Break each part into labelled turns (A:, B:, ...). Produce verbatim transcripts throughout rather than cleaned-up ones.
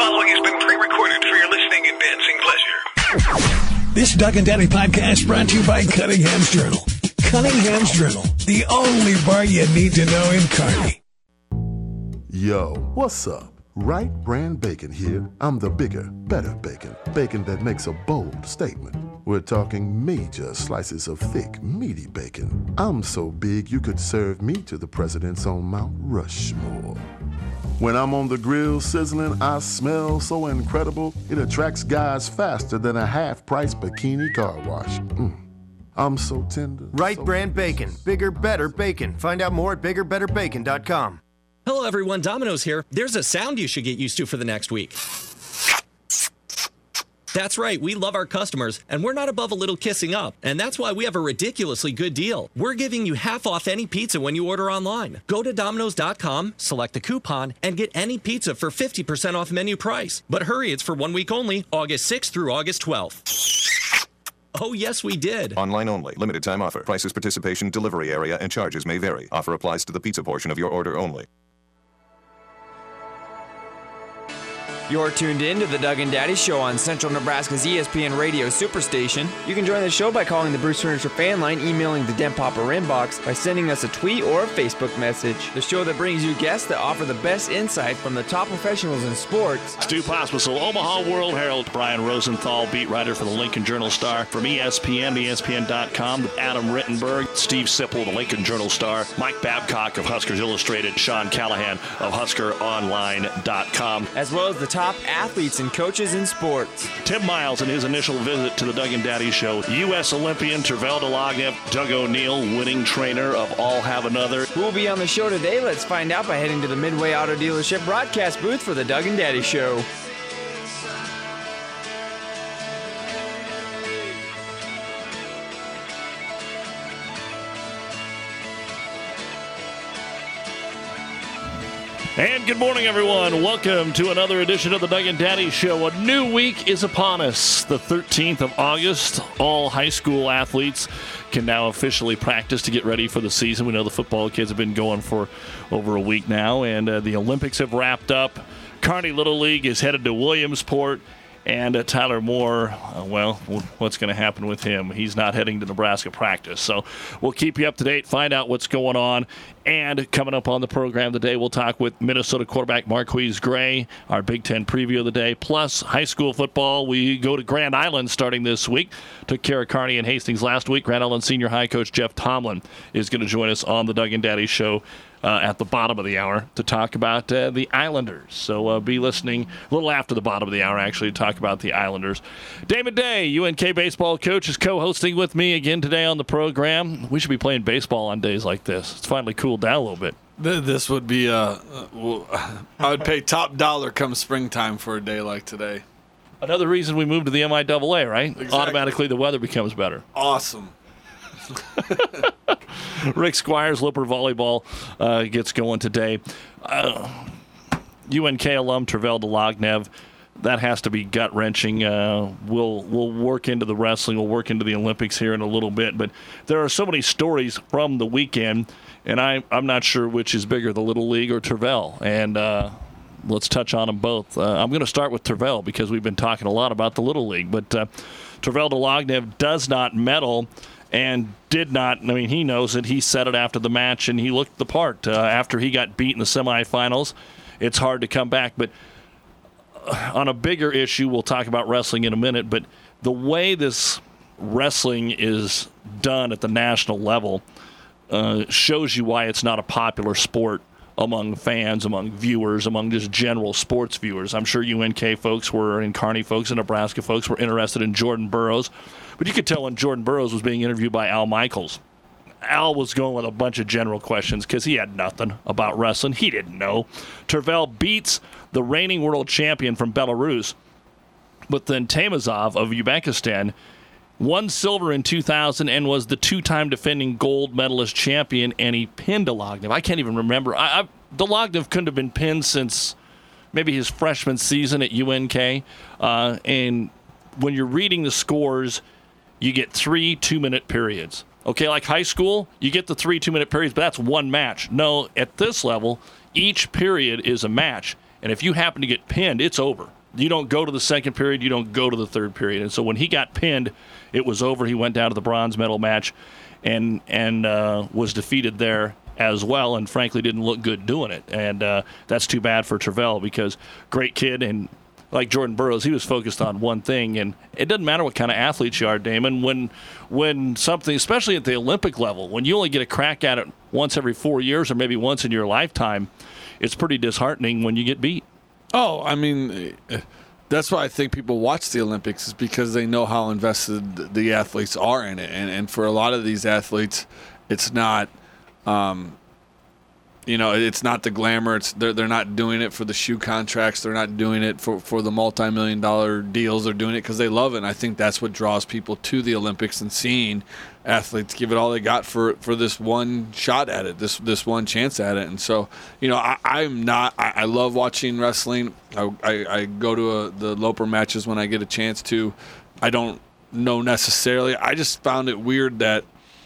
A: following has been pre-recorded for your listening and dancing pleasure.
B: This Doug and Daddy podcast brought to you by Cunningham's Journal. Cunningham's Journal, the only bar you need to know in Kearney.
C: Yo, what's up? Wright Brand Bacon here. I'm the bigger, better bacon. Bacon that makes a bold statement. We're talking major slices of thick, meaty bacon. I'm so big you could serve me to the presidents on Mount Rushmore. When I'm on the grill sizzling, I smell so incredible, it attracts guys faster than a half-price bikini car wash. Mm. I'm so tender.
D: Wright
C: so
D: Brand Bacon. Bigger, better bacon. Find out more at bigger better bacon dot com.
E: Hello, everyone. Domino's here. There's a sound you should get used to for the next week. That's right. We love our customers, and we're not above a little kissing up. And that's why we have a ridiculously good deal. We're giving you half off any pizza when you order online. Go to Domino's dot com, select a coupon, and get any pizza for fifty percent off menu price. But hurry, it's for one week only, August sixth through August twelfth. Oh, yes, we did.
F: Online only. Limited time offer. Prices, participation, delivery area, and charges may vary. Offer applies to the pizza portion of your order only.
G: You're tuned in to the Doug and Daddy Show on Central Nebraska's E S P N Radio Superstation. You can join the show by calling the Bruce Furniture fan line, emailing the Den Popper inbox, by sending us a tweet or a Facebook message. The show that brings you guests that offer the best insight from the top professionals in sports.
H: Stu Pospisil, Omaha World Herald. Brian Rosenthal, beat writer for the Lincoln Journal-Star. From E S P N, E S P N dot com, Adam Rittenberg, Steve Sipple, the Lincoln Journal-Star, Mike Babcock of Huskers Illustrated, Sean Callahan of Husker Online dot com.
G: As well as the top athletes and coaches in sports.
H: Tim Miles in his initial visit to the Doug and Daddy Show. U S Olympian Tervel Delognev, Doug O'Neill, winning trainer of All Have Another.
G: Who will be on the show today? Let's find out by heading to the Midway Auto Dealership broadcast booth for the Doug and Daddy Show.
H: And good morning, everyone. Welcome to another edition of the Doug and Daddy Show. A new week is upon us, the thirteenth of August. All high school athletes can now officially practice to get ready for the season. We know the football kids have been going for over a week now, and uh, the Olympics have wrapped up. Kearney Little League is headed to Williamsport. And uh, Tyler Moore, uh, well, what's going to happen with him? He's not heading to Nebraska practice. So we'll keep you up to date, find out what's going on. And coming up on the program today, we'll talk with Minnesota quarterback Marquise Gray, our Big Ten preview of the day. Plus, high school football, we go to Grand Island starting this week. Took care of Kearney and Hastings last week. Grand Island senior high coach Jeff Tomlin is going to join us on the Doug and Daddy Show Uh, at the bottom of the hour to talk about uh, the Islanders. So uh, be listening a little after the bottom of the hour, actually, to talk about the Islanders. Damon Day, U N K baseball coach, is co-hosting with me again today on the program. We should be playing baseball on days like this. It's finally cooled down a little bit.
I: This would be, uh, I would pay top dollar come springtime for a day like today.
H: Another reason we moved to the M I A A, right?
I: Exactly.
H: Automatically the weather becomes better.
I: Awesome.
H: Rick Squires, Lipper Volleyball, uh, gets going today. Uh, U N K alum Tervel Delognev, that has to be gut-wrenching. Uh, we'll, we'll work into the wrestling. We'll work into the Olympics here in a little bit. But there are so many stories from the weekend, and I, I'm not sure which is bigger, the Little League or Tervel. And uh, let's touch on them both. Uh, I'm going to start with Tervel because we've been talking a lot about the Little League. But uh, Tervel Delognev does not medal and did not, I mean, he knows it. He said it after the match, and he looked the part. Uh, after he got beat in the semifinals, it's hard to come back. But on a bigger issue, we'll talk about wrestling in a minute, but the way this wrestling is done at the national level uh, shows you why it's not a popular sport among fans, among viewers, among just general sports viewers. I'm sure U N K folks were, and Kearney folks and Nebraska folks were interested in Jordan Burroughs. But you could tell when Jordan Burroughs was being interviewed by Al Michaels, Al was going with a bunch of general questions because he had nothing about wrestling. He didn't know. Tervel beats the reigning world champion from Belarus, but then Tamazov of Uzbekistan won silver in two thousand and was the two-time defending gold medalist champion, and he pinned Delognev. I can't even remember. I, I, Delognev couldn't have been pinned since maybe his freshman season at U N K. Uh, and when you're reading the scores, you get three two-minute periods. Okay, like high school, you get the three two-minute periods, but that's one match. No, at this level, each period is a match. And if you happen to get pinned, it's over. You don't go to the second period. You don't go to the third period. And so when he got pinned, it was over. He went down to the bronze medal match and and uh, was defeated there as well, and frankly didn't look good doing it. And uh, that's too bad for Tervel, because great kid, and like Jordan Burroughs, he was focused on one thing. And it doesn't matter what kind of athlete you are, Damon, when when something, especially at the Olympic level, when you only get a crack at it once every four years or maybe once in your lifetime, it's pretty disheartening when you get beat.
I: Oh, I mean, that's why I think people watch the Olympics, is because they know how invested the athletes are in it. And, and for a lot of these athletes, it's not, um, you know, it's not the glamour. It's they're they're not doing it for the shoe contracts. They're not doing it for, for the multi-million dollar deals. They're doing it because they love it. And I think that's what draws people to the Olympics, and seeing athletes give it all they got for, for this one shot at it, this this one chance at it. And so, you know, I, I'm not. I, I love watching wrestling. I, I, I go to a, the Loper matches when I get a chance to. I don't know necessarily. I just found it weird that,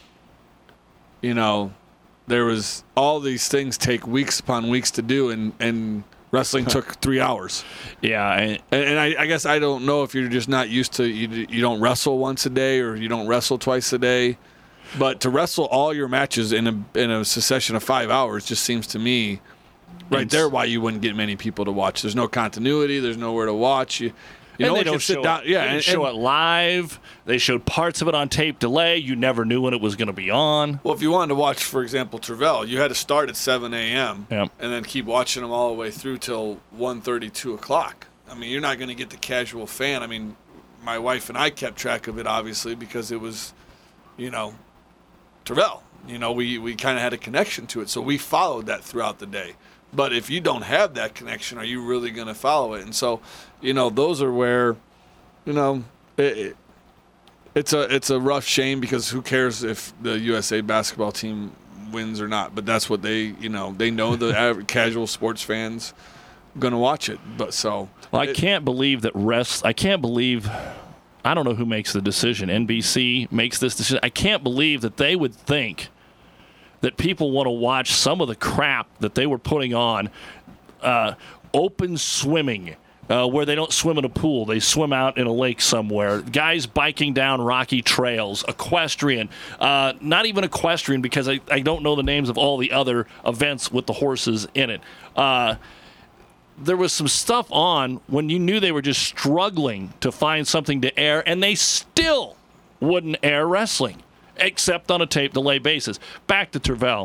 I: you know, there was all these things take weeks upon weeks to do, and, and wrestling took three hours.
H: Yeah.
I: And, and I, I guess I don't know if you're just not used to, you, you don't wrestle once a day, or you don't wrestle twice a day. But to wrestle all your matches in a in a succession of five hours just seems to me right there why you wouldn't get many people to watch. There's no continuity. There's nowhere to watch. You, You
H: and
I: know,
H: they don't
I: sit
H: show
I: down.
H: it.
I: Yeah,
H: they didn't
I: and,
H: show
I: and,
H: it live. They showed parts of it on tape delay. You never knew when it was going to be on.
I: Well, if you wanted to watch, for example, Tervel, you had to start at seven a.m.
H: Yep.
I: and then keep watching them all the way through till one thirty, two o'clock. I mean, you're not going to get the casual fan. I mean, my wife and I kept track of it, obviously, because it was, you know, Tervel. You know, we, we kind of had a connection to it, so we followed that throughout the day. But if you don't have that connection, are you really going to follow it? And so, you know, those are where, you know, it, it, it's a it's a rough shame, because who cares if the U S A basketball team wins or not? But that's what they, you know, they know the average casual sports fans going to watch it. But so,
H: well, I
I: it,
H: can't believe that rest. I can't believe. I don't know who makes the decision. N B C makes this decision. I can't believe that they would think that people want to watch some of the crap that they were putting on. Uh, open swimming, uh, where they don't swim in a pool. They swim out in a lake somewhere. Guys biking down rocky trails. Equestrian. Uh, not even equestrian, because I, I don't know the names of all the other events with the horses in it. Uh, there was some stuff on when you knew they were just struggling to find something to air, and they still wouldn't air wrestling, except on a tape delay basis. Back to Tervel.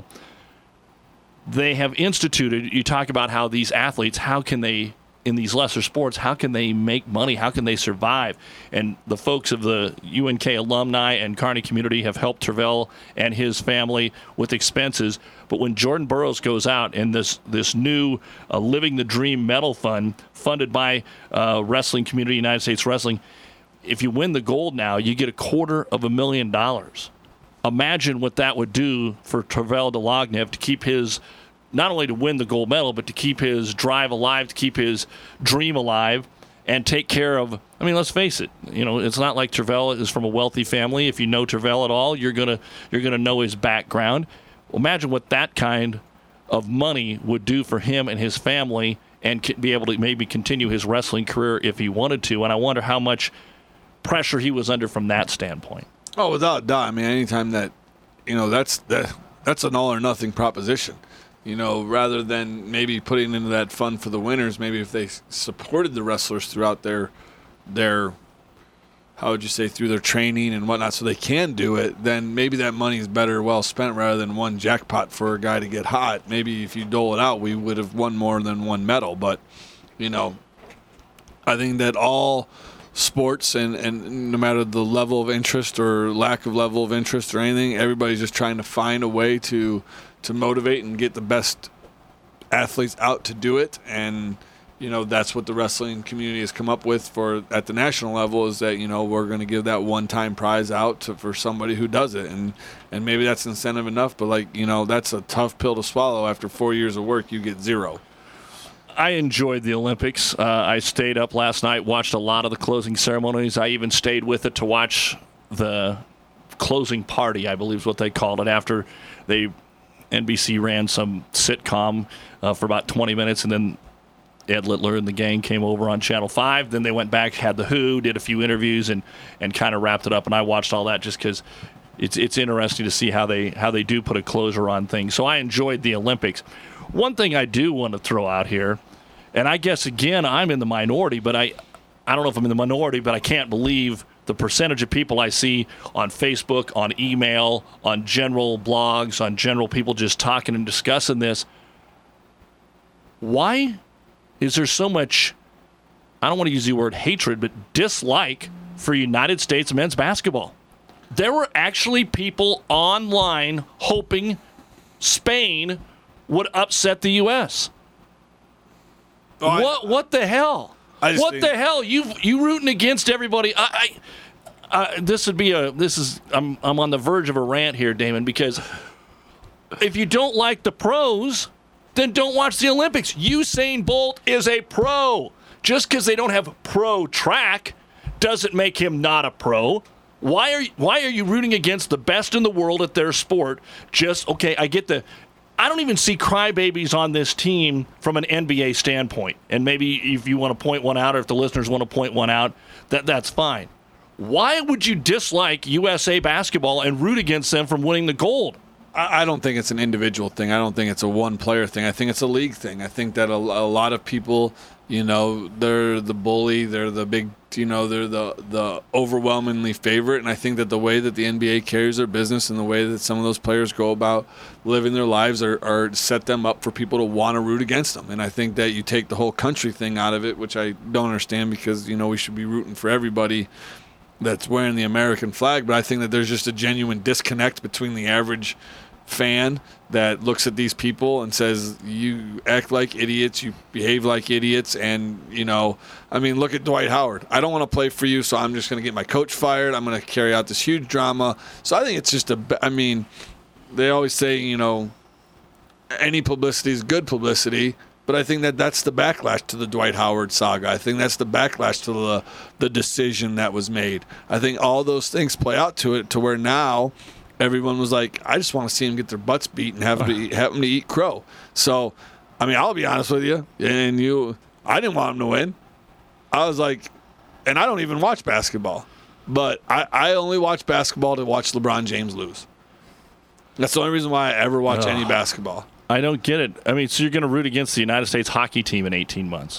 H: They have instituted, you talk about how these athletes, how can they, in these lesser sports, how can they make money? How can they survive? And the folks of the U N K alumni and Kearney community have helped Tervel and his family with expenses. But when Jordan Burroughs goes out in this, this new uh, Living the Dream Medal Fund, funded by uh, Wrestling Community United States Wrestling, if you win the gold now, you get a quarter of a million dollars. Imagine what that would do for Tervel Dlagnev to keep his, not only to win the gold medal, but to keep his drive alive, to keep his dream alive, and take care of, I mean, let's face it, you know, it's not like Tervel is from a wealthy family. If you know Tervel at all, you're going to you're gonna know his background. Well, imagine what that kind of money would do for him and his family, and be able to maybe continue his wrestling career if he wanted to. And I wonder how much pressure he was under from that standpoint.
I: Oh, without a doubt. I mean, anytime that, you know, that's that, that's an all or nothing proposition. You know, rather than maybe putting into that fund for the winners, maybe if they supported the wrestlers throughout their, their, how would you say, through their training and whatnot, so they can do it, then maybe that money is better well spent rather than one jackpot for a guy to get hot. Maybe if you dole it out, we would have won more than one medal. But, you know, I think that all sports, and, and no matter the level of interest or lack of level of interest or anything, everybody's just trying to find a way to to motivate and get the best athletes out to do it. And, you know, that's what the wrestling community has come up with for at the national level, is that, you know, we're going to give that one-time prize out to, for somebody who does it. And, and maybe that's incentive enough, but, like, you know, that's a tough pill to swallow. After four years of work, you get zero.
H: I enjoyed the Olympics. Uh, I stayed up last night, watched a lot of the closing ceremonies. I even stayed with it to watch the closing party, I believe is what they called it, after they N B C ran some sitcom uh, for about twenty minutes, and then Ed Littler and the gang came over on Channel five. Then they went back, had the Who, did a few interviews, and and kind of wrapped it up. And I watched all that just because it's it's interesting to see how they how they do put a closure on things. So I enjoyed the Olympics. One thing I do want to throw out here, and I guess again I'm in the minority, but I I don't know if I'm in the minority, but I can't believe the percentage of people I see on Facebook, on email, on general blogs, on general people just talking and discussing this. Why is there so much, I don't want to use the word hatred, but dislike for United States men's basketball? There were actually people online hoping Spain would upset the U S. Oh, I, what what the hell? What think... the hell? You you rooting against everybody? I, I uh, this would be a this is I'm I'm on the verge of a rant here, Damon, because if you don't like the pros, then don't watch the Olympics. Usain Bolt is a pro. Just because they don't have pro track doesn't make him not a pro. Why are why are you rooting against the best in the world at their sport? Just okay, I get the I don't even see crybabies on this team from an N B A standpoint. And maybe if you want to point one out or if the listeners want to point one out, that that's fine. Why would you dislike U S A basketball and root against them from winning the gold?
I: I don't think it's an individual thing. I don't think it's a one-player thing. I think it's a league thing. I think that a, a lot of people, you know, they're the bully. They're the big, you know, they're the, the overwhelmingly favorite. And I think that the way that the N B A carries their business and the way that some of those players go about living their lives are, are set them up for people to want to root against them. And I think that you take the whole country thing out of it, which I don't understand because, you know, we should be rooting for everybody that's wearing the American flag. But I think that there's just a genuine disconnect between the average fan that looks at these people and says, you act like idiots, you behave like idiots, and, you know, I mean, look at Dwight Howard. I don't want to play for you, so I'm just going to get my coach fired. I'm going to carry out this huge drama. So I think it's just a, I mean, they always say, you know, any publicity is good publicity, but I think that that's the backlash to the Dwight Howard saga. I think that's the backlash to the the decision that was made. I think all those things play out to it to where now everyone was like, I just want to see them get their butts beat and have them to eat, have them to eat crow. So, I mean, I'll be honest with you, and you, I didn't want them to win. I was like, and I don't even watch basketball, but I, I only watch basketball to watch LeBron James lose. That's the only reason why I ever watch oh, any basketball.
H: I don't get it. I mean, so you're going to root against the United States hockey team in eighteen months?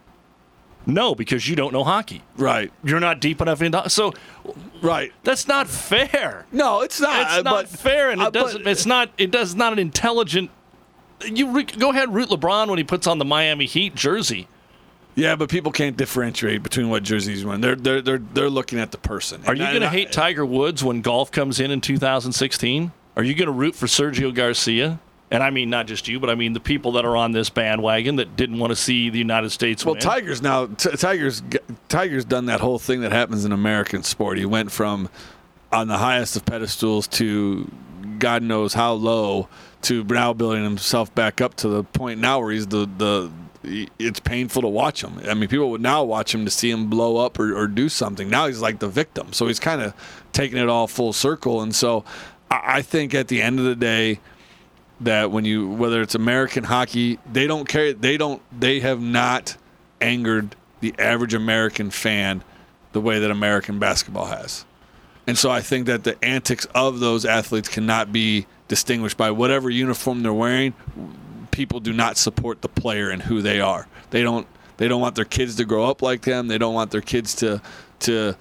H: No, because you don't know hockey.
I: Right.
H: You're not deep enough into so.
I: Right.
H: That's not fair.
I: No, it's not.
H: It's not
I: but,
H: fair, and it
I: uh,
H: doesn't.
I: But,
H: it's not. It does not an intelligent. You re, go ahead and root LeBron when he puts on the Miami Heat jersey.
I: Yeah, but people can't differentiate between what jerseys he's wearing. They're they're they're they're looking at the person.
H: Are you going to hate Tiger Woods when golf comes in in two thousand sixteen? Are you going to root for Sergio Garcia? And I mean not just you, but I mean the people that are on this bandwagon that didn't want to see the United States
I: well,
H: win.
I: Well, Tiger's now t- Tiger's Tiger's done that whole thing that happens in American sport. He went from on the highest of pedestals to God knows how low to now building himself back up to the point now where he's the the. It's painful to watch him. I mean, people would now watch him to see him blow up or, or do something. Now he's like the victim, so he's kind of taking it all full circle. And so I, I think at the end of the day, that when you whether it's American hockey, they don't care. They don't. They have not angered the average American fan the way that American basketball has. And so I think that the antics of those athletes cannot be distinguished by whatever uniform they're wearing. People do not support the player and who they are. They don't. They don't want their kids to grow up like them. They don't want their kids to to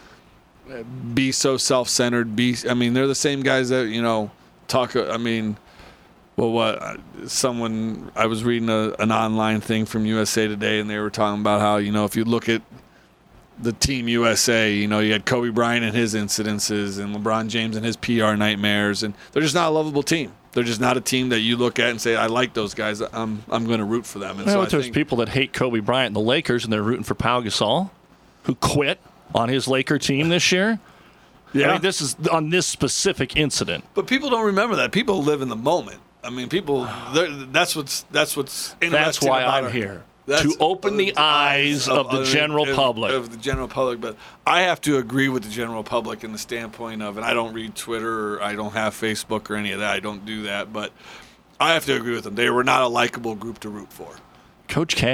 I: be so self-centered. Be. I mean, they're the same guys that you know talk. I mean. Well, what someone I was reading a, an online thing from U S A Today, and they were talking about how you know if you look at the team U S A, you know you had Kobe Bryant and his incidences, and LeBron James and his P R nightmares, and they're just not a lovable team. They're just not a team that you look at and say, I like those guys. I'm I'm going to root for them. And
H: well,
I: so I
H: there's
I: think,
H: people that hate Kobe Bryant and the Lakers, and they're rooting for Pau Gasol, who quit on his Laker team this year. Yeah, I mean, this is on this specific incident.
I: But people don't remember that. People live in the moment. I mean, people. That's what's that's what's interesting.
H: That's why
I: about
H: I'm
I: our,
H: here to open the eyes of, of the general
I: of,
H: public.
I: Of the general public, but I have to agree with the general public in the standpoint of, and I don't read Twitter, or I don't have Facebook or any of that. I don't do that, but I have to agree with them. They were not a likable group to root for.
H: Coach K.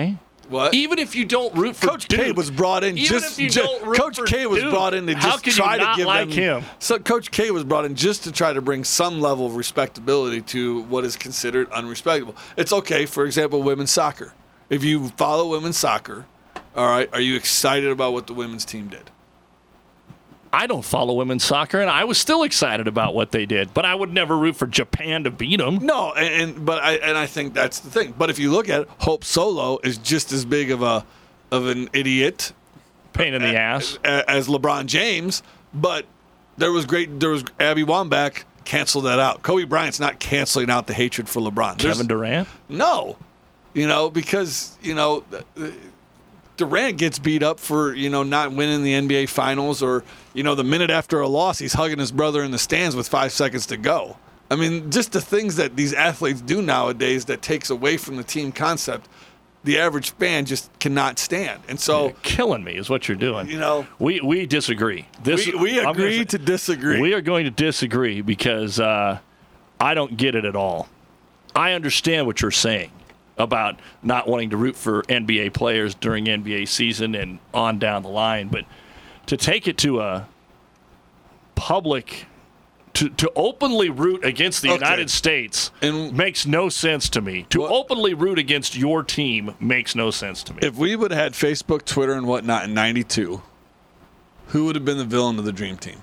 I: What?
H: Even if you don't root for
I: Coach
H: Duke,
I: K was brought in
H: even
I: just,
H: if you
I: just
H: don't root
I: Coach
H: for
I: K was
H: Duke,
I: brought in to
H: how
I: just
H: can
I: try
H: you
I: to
H: not
I: give
H: like
I: them.
H: him?
I: So Coach K was brought in just to try to bring some level of respectability to what is considered unrespectable. It's okay, for example, women's soccer. If you follow women's soccer, all right, are you excited about what the women's team did?
H: I don't follow women's soccer, and I was still excited about what they did. But I would never root for Japan to beat them.
I: No, and, and but I and I think that's the thing. But if you look at it, Hope Solo is just as big of a of an idiot,
H: pain in the ass,
I: as LeBron James. But there was great. There was Abby Wambach canceled that out. Kobe Bryant's not canceling out the hatred for LeBron. There's,
H: Kevin Durant?
I: No, you know because you know. Durant gets beat up for, you know, not winning the N B A Finals, or, you know, the minute after a loss, he's hugging his brother in the stands with five seconds to go. I mean, just the things that these athletes do nowadays that takes away from the team concept, the average fan just cannot stand. And so,
H: you're killing me is what you're doing.
I: You know,
H: we we disagree. This
I: we, we agree say, to disagree.
H: We are going to disagree because uh, I don't get it at all. I understand what you're saying about not wanting to root for N B A players during N B A season and on down the line. But to take it to a public, to, to openly root against the okay. United States and makes no sense to me. To what, openly root against your team makes no sense to me.
I: If we would have had Facebook, Twitter, and whatnot in ninety-two, who would have been the villain of the Dream Team?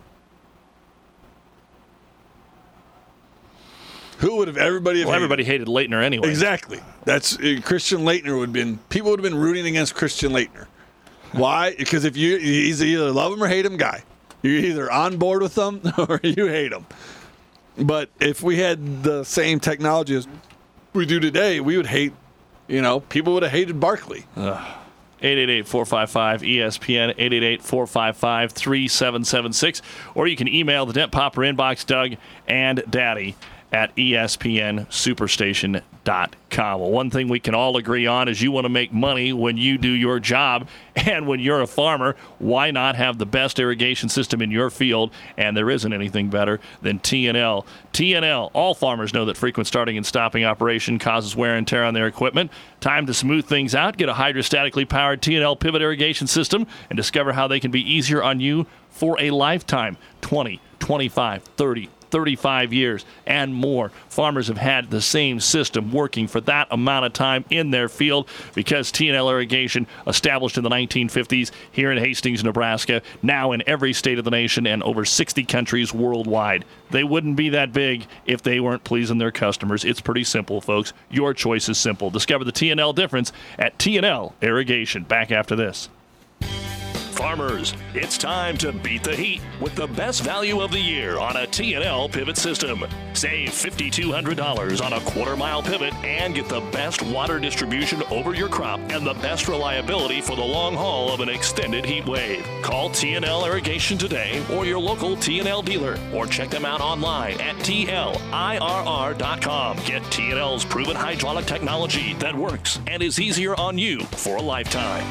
I: Who would have everybody? Have
H: well,
I: hated?
H: everybody hated Leitner anyway.
I: Exactly. That's uh, Christian Leitner would have been. People would have been rooting against Christian Leitner. Why? Because if you he's either love him or hate him guy. You're either on board with them or you hate him. But if we had the same technology as we do today, we would hate. You know, people would have hated Barkley.
H: eight eight eight, four five five, E S P N, eight eight eight, four five five, three seven seven six, or you can email the Dent Popper inbox, Doug and Daddy at E S P N superstation dot com. Well, one thing we can all agree on is you want to make money when you do your job, and when you're a farmer, why not have the best irrigation system in your field? And there isn't anything better than T N L. T N L, all farmers know that frequent starting and stopping operation causes wear and tear on their equipment. Time to smooth things out. Get a hydrostatically powered T N L pivot irrigation system and discover how they can be easier on you for a lifetime. twenty, twenty-five, thirty, thirty-five years and more. Farmers have had the same system working for that amount of time in their field because T N L Irrigation, established in the nineteen fifties here in Hastings, Nebraska, now in every state of the nation and over sixty countries worldwide. They wouldn't be that big if they weren't pleasing their customers. It's pretty simple, folks. Your choice is simple. Discover the T N L difference at T N L Irrigation. Back after this.
J: Farmers, it's time to beat the heat with the best value of the year on a T N L pivot system. Save five thousand two hundred dollars on a quarter mile pivot and get the best water distribution over your crop and the best reliability for the long haul of an extended heat wave. Call T N L Irrigation today or your local T N L dealer, or check them out online at T L I R R dot com. Get T N L's proven hydraulic technology that works and is easier on you for a lifetime.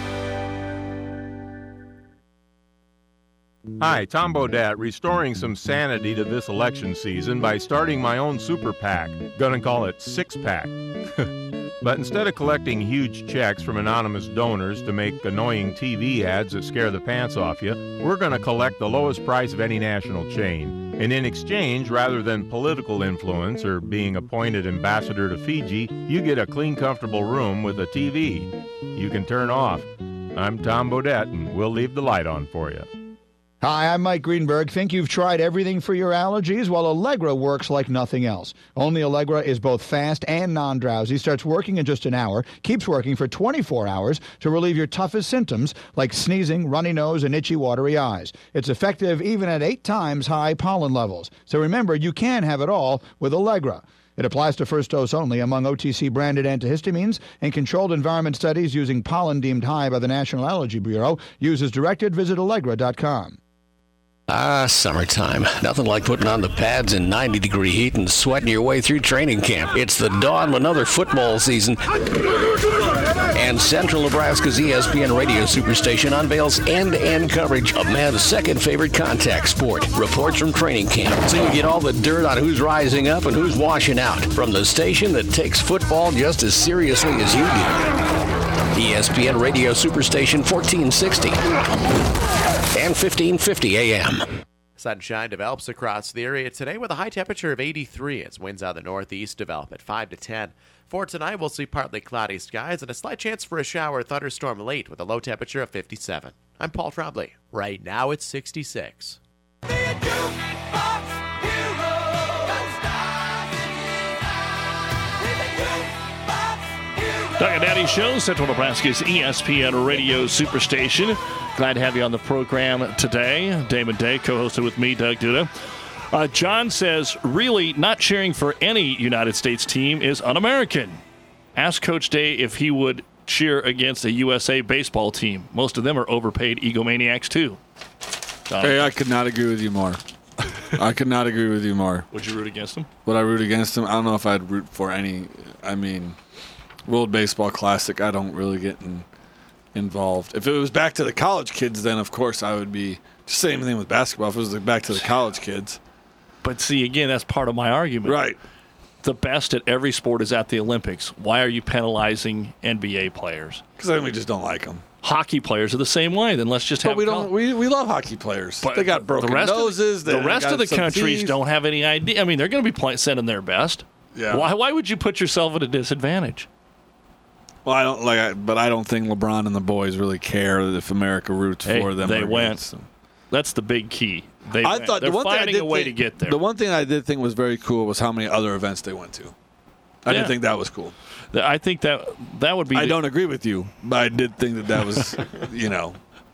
K: Hi, Tom Bodette, restoring some sanity to this election season by starting my own super PAC. Gonna call it Six Pack. But instead of collecting huge checks from anonymous donors to make annoying T V ads that scare the pants off you, we're gonna collect the lowest price of any national chain. And in exchange, rather than political influence or being appointed ambassador to Fiji, you get a clean, comfortable room with a T V you can turn off. I'm Tom Bodette, and we'll leave the light on for you.
L: Hi, I'm Mike Greenberg. Think you've tried everything for your allergies? Well, Allegra works like nothing else. Only Allegra is both fast and non-drowsy, starts working in just an hour, keeps working for twenty-four hours to relieve your toughest symptoms like sneezing, runny nose, and itchy, watery eyes. It's effective even at eight times high pollen levels. So remember, you can have it all with Allegra. It applies to first dose only among O T C-branded antihistamines, and controlled environment studies using pollen deemed high by the National Allergy Bureau. Use as directed. Visit Allegra dot com.
M: Ah, summertime. Nothing like putting on the pads in ninety degree heat and sweating your way through training camp. It's the dawn of another football season. And Central Nebraska's E S P N radio superstation unveils end-to-end coverage of man's second favorite contact sport. Reports from training camp. So you get all the dirt on who's rising up and who's washing out. From the station that takes football just as seriously as you do. E S P N Radio Superstation fourteen sixty and fifteen fifty A M.
N: Sunshine develops across the area today with a high temperature of eighty-three as winds out of the northeast develop at five to ten. For tonight, we'll see partly cloudy skies and a slight chance for a shower or thunderstorm late with a low temperature of fifty-seven. I'm Paul Trombley. Right now it's sixty-six.
H: Doug and Daddy Show, Central Nebraska's E S P N Radio Superstation. Glad to have you on the program today. Damon Day, co-hosted with me, Doug Duda. Uh, John says, really, not cheering for any United States team is un-American. Ask Coach Day if he would cheer against a U S A baseball team. Most of them are overpaid egomaniacs, too. John.
I: Hey, I could not agree with you more. I could not agree with you more.
H: Would you root against them?
I: Would I root against them? I don't know if I'd root for any. I mean, World Baseball Classic, I don't really get in, involved. If it was back to the college kids, then of course I would be. Just same thing with basketball. If it was like back to the college kids.
H: But see, again, that's part of my argument.
I: Right.
H: The best at every sport is at the Olympics. Why are you penalizing N B A players?
I: Because I think we just don't like them.
H: Hockey players are the same way. Then let's just have.
I: But we don't. We, we love hockey players. But they got broken
H: the rest
I: noses.
H: Of the, the rest of the countries
I: teeth.
H: don't have any idea. I mean, they're going to be play, sending their best.
I: Yeah.
H: Why? Why would you put yourself at a disadvantage?
I: Well, I don't like. But I don't think LeBron and the boys really care if America roots
H: hey,
I: for them.
H: They
I: or
H: went.
I: them.
H: That's the big key. They
I: I
H: went.
I: thought
H: they're
I: the one
H: finding
I: thing I did
H: a way
I: think,
H: to get there.
I: The one thing I did think was very cool was how many other events they went to. I
H: yeah.
I: didn't think that was cool.
H: I think that that would be.
I: I
H: the,
I: don't agree with you, but I did think that that was, you know.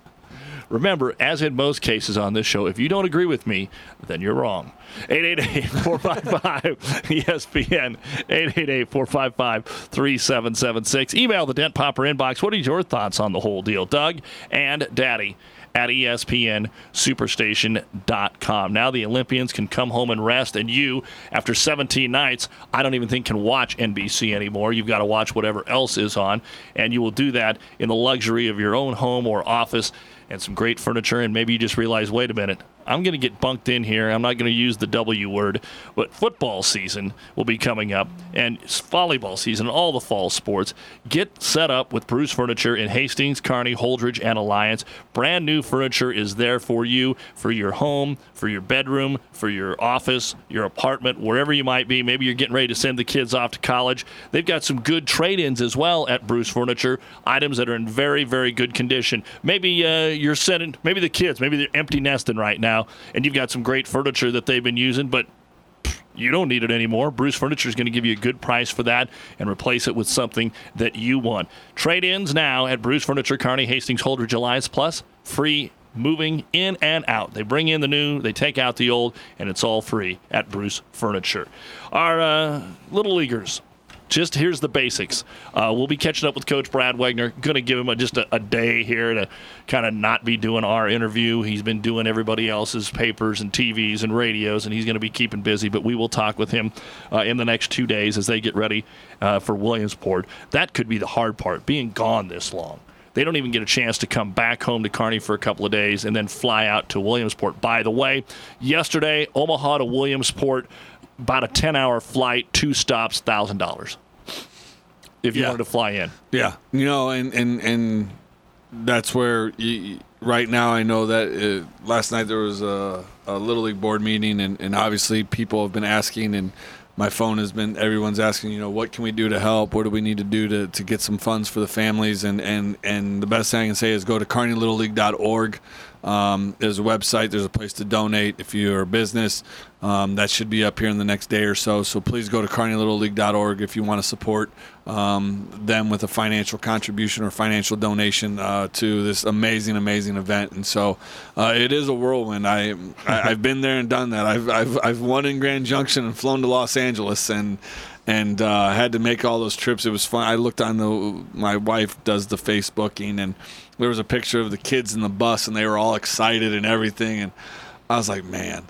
H: Remember, as in most cases on this show, if you don't agree with me, then you're wrong. eight eight eight, four five five, E S P N, eight eight eight, four five five, three seven seven six. Email the Dent Popper inbox. What are your thoughts on the whole deal? Doug and Daddy at E S P N Superstation dot com. Now the Olympians can come home and rest, and you, after seventeen nights, I don't even think can watch N B C anymore. You've got to watch whatever else is on, and you will do that in the luxury of your own home or office and some great furniture, and maybe you just realize, wait a minute, I'm going to get bunked in here. I'm not going to use the W word, but football season will be coming up, and volleyball season, all the fall sports. Get set up with Bruce Furniture in Hastings, Kearney, Holdridge, and Alliance. Brand new furniture is there for you, for your home, for your bedroom, for your office, your apartment, wherever you might be. Maybe you're getting ready to send the kids off to college. They've got some good trade-ins as well at Bruce Furniture, items that are in very, very good condition. Maybe uh, you're sending, maybe the kids, maybe they're empty nesting right now, and you've got some great furniture that they've been using, but pff, you don't need it anymore. Bruce Furniture is going to give you a good price for that and replace it with something that you want. Trade-ins now at Bruce Furniture, Kearney, Hastings, Holdridge, Alliance, plus free moving in and out. They bring in the new, they take out the old, and it's all free at Bruce Furniture. Our uh, Little Leaguers. Just here's the basics. Uh, we'll be catching up with Coach Brad Wegner. Going to give him a, just a, a day here to kind of not be doing our interview. He's been doing everybody else's papers and T Vs and radios, and he's going to be keeping busy. But we will talk with him uh, in the next two days as they get ready uh, for Williamsport. That could be the hard part, being gone this long. They don't even get a chance to come back home to Kearney for a couple of days and then fly out to Williamsport. By the way, yesterday, Omaha to Williamsport, about a ten-hour flight, two stops, one thousand dollars. If you
I: yeah.
H: wanted to fly in.
I: Yeah. You know, and, and, and that's where you, right now I know that it, last night there was a, a Little League board meeting, and, and obviously people have been asking, and my phone has been, everyone's asking, you know, what can we do to help? What do we need to do to, to get some funds for the families? And, and, and the best thing I can say is go to kearney little league dot org. Um, there's a website. There's a place to donate if you're a business. Um, that should be up here in the next day or so. So please go to kearney little league dot org if you want to support um, them with a financial contribution or financial donation uh, to this amazing, amazing event. And so uh, it is a whirlwind. I, I I've been there and done that. I've I've I've won in Grand Junction and flown to Los Angeles and. And uh, had to make all those trips. It was fun. I looked on the. My wife does the Facebooking, and there was a picture of the kids in the bus, and they were all excited and everything. And I was like, man,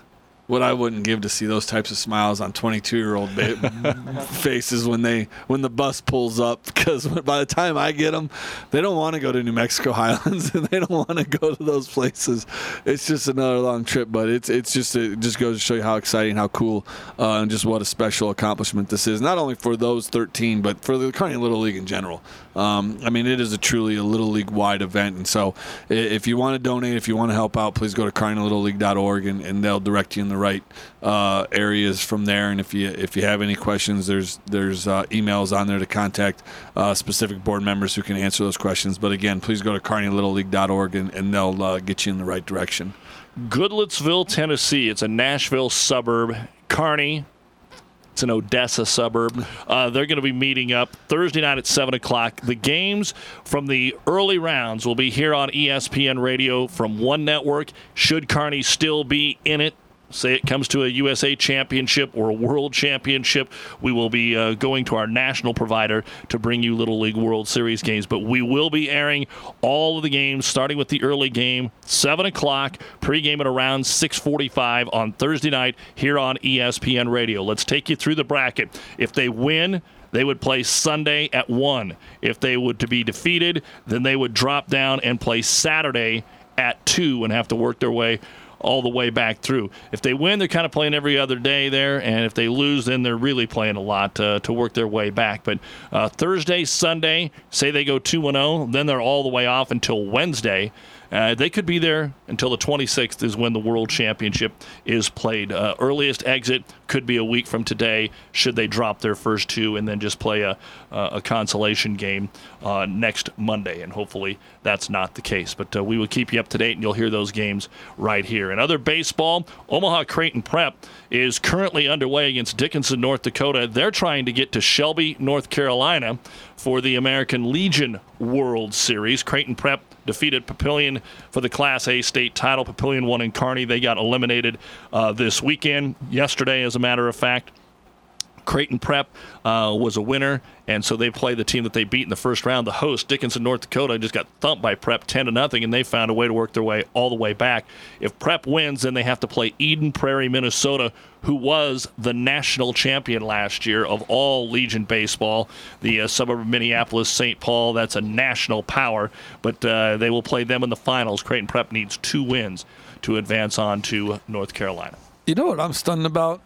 I: what I wouldn't give to see those types of smiles on twenty-two-year-old ba- faces when they when the bus pulls up, because by the time I get them, they don't want to go to New Mexico Highlands and they don't want to go to those places. It's just another long trip, but it's it's just it just goes to show you how exciting, how cool, uh, and just what a special accomplishment this is. Not only for those thirteen, but for the Kearney Little League in general. Um, I mean, it is a truly a Little League wide event, and so if you want to donate, if you want to help out, please go to kearney little league dot org and, and they'll direct you in the right uh, areas from there. And if you if you have any questions, there's there's uh, emails on there to contact uh, specific board members who can answer those questions. But again, please go to kearney little league dot org and, and they'll uh, get you in the right direction.
H: Goodlettsville, Tennessee. It's a Nashville suburb. Kearney, it's an Odessa suburb. Uh, they're going to be meeting up Thursday night at seven o'clock. The games from the early rounds will be here on E S P N Radio from One Network. Should Kearney still be in it, say it comes to a U S A championship or a world championship, we will be uh, going to our national provider to bring you Little League World Series games. But we will be airing all of the games, starting with the early game, seven o'clock, pregame at around six forty-five on Thursday night here on E S P N Radio. Let's take you through the bracket. If they win, they would play Sunday at one. If they would to be defeated, then they would drop down and play Saturday at two and have to work their way all the way back through. If they win, they're kind of playing every other day there, and if they lose, then they're really playing a lot uh, to work their way back. But uh, Thursday, Sunday, say they go two and oh, then they're all the way off until Wednesday. Uh, they could be there until the twenty-sixth is when the World Championship is played. Uh, earliest exit could be a week from today should they drop their first two and then just play a, uh, a consolation game uh, next Monday. And hopefully that's not the case. But uh, we will keep you up to date, and you'll hear those games right here. In other baseball, Omaha Creighton Prep is currently underway against Dickinson, North Dakota. They're trying to get to Shelby, North Carolina for the American Legion World Series. Creighton Prep defeated Papillion for the Class A state title. Papillion won in Kearney. They got eliminated uh, this weekend, yesterday, as a matter of fact. Creighton Prep uh, was a winner, and so they play the team that they beat in the first round. The host, Dickinson, North Dakota, just got thumped by Prep ten to nothing, and they found a way to work their way all the way back. If Prep wins, then they have to play Eden Prairie, Minnesota, who was the national champion last year of all Legion baseball. The uh, suburb of Minneapolis, Saint Paul, that's a national power, but uh, they will play them in the finals. Creighton Prep needs two wins to advance on to North Carolina.
I: You know what I'm stunned about?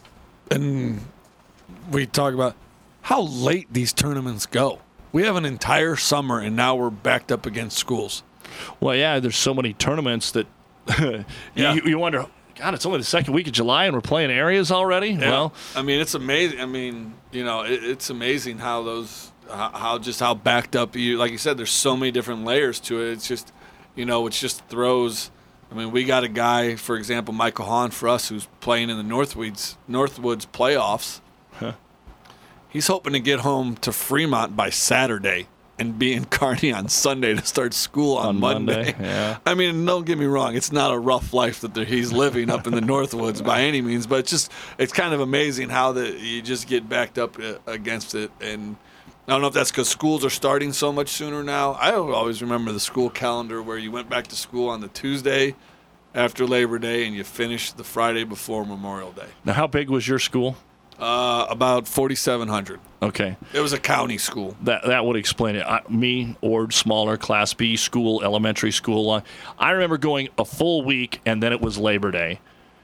I: And we talk about how late these tournaments go. We have an entire summer, and now we're backed up against schools.
H: Well, yeah, there's so many tournaments that
I: yeah.
H: you, you wonder, God, it's only the second week of July, and we're playing areas already?
I: Yeah.
H: Well,
I: I mean, it's amazing. I mean, you know, it, it's amazing how those, how, how just how backed up you, like you said, there's so many different layers to it. It's just, you know, it just throws. I mean, we got a guy, for example, Michael Hahn for us, who's playing in the Northwoods, Northwoods playoffs.
H: Huh.
I: He's hoping to get home to Fremont by Saturday and be in Kearney on Sunday to start school on,
H: on
I: Monday.
H: Monday. Yeah.
I: I mean, don't get me wrong; it's not a rough life that he's living up in the Northwoods by any means, but it's just it's kind of amazing how that you just get backed up against it. And I don't know if that's because schools are starting so much sooner now. I always remember the school calendar where you went back to school on the Tuesday after Labor Day and you finished the Friday before Memorial Day.
H: Now, how big was your school?
I: Uh, about forty-seven hundred.
H: Okay.
I: It was a county school.
H: That that would explain it. I, me, Ord, smaller, Class B school, elementary school. I remember going a full week, and then it was Labor Day.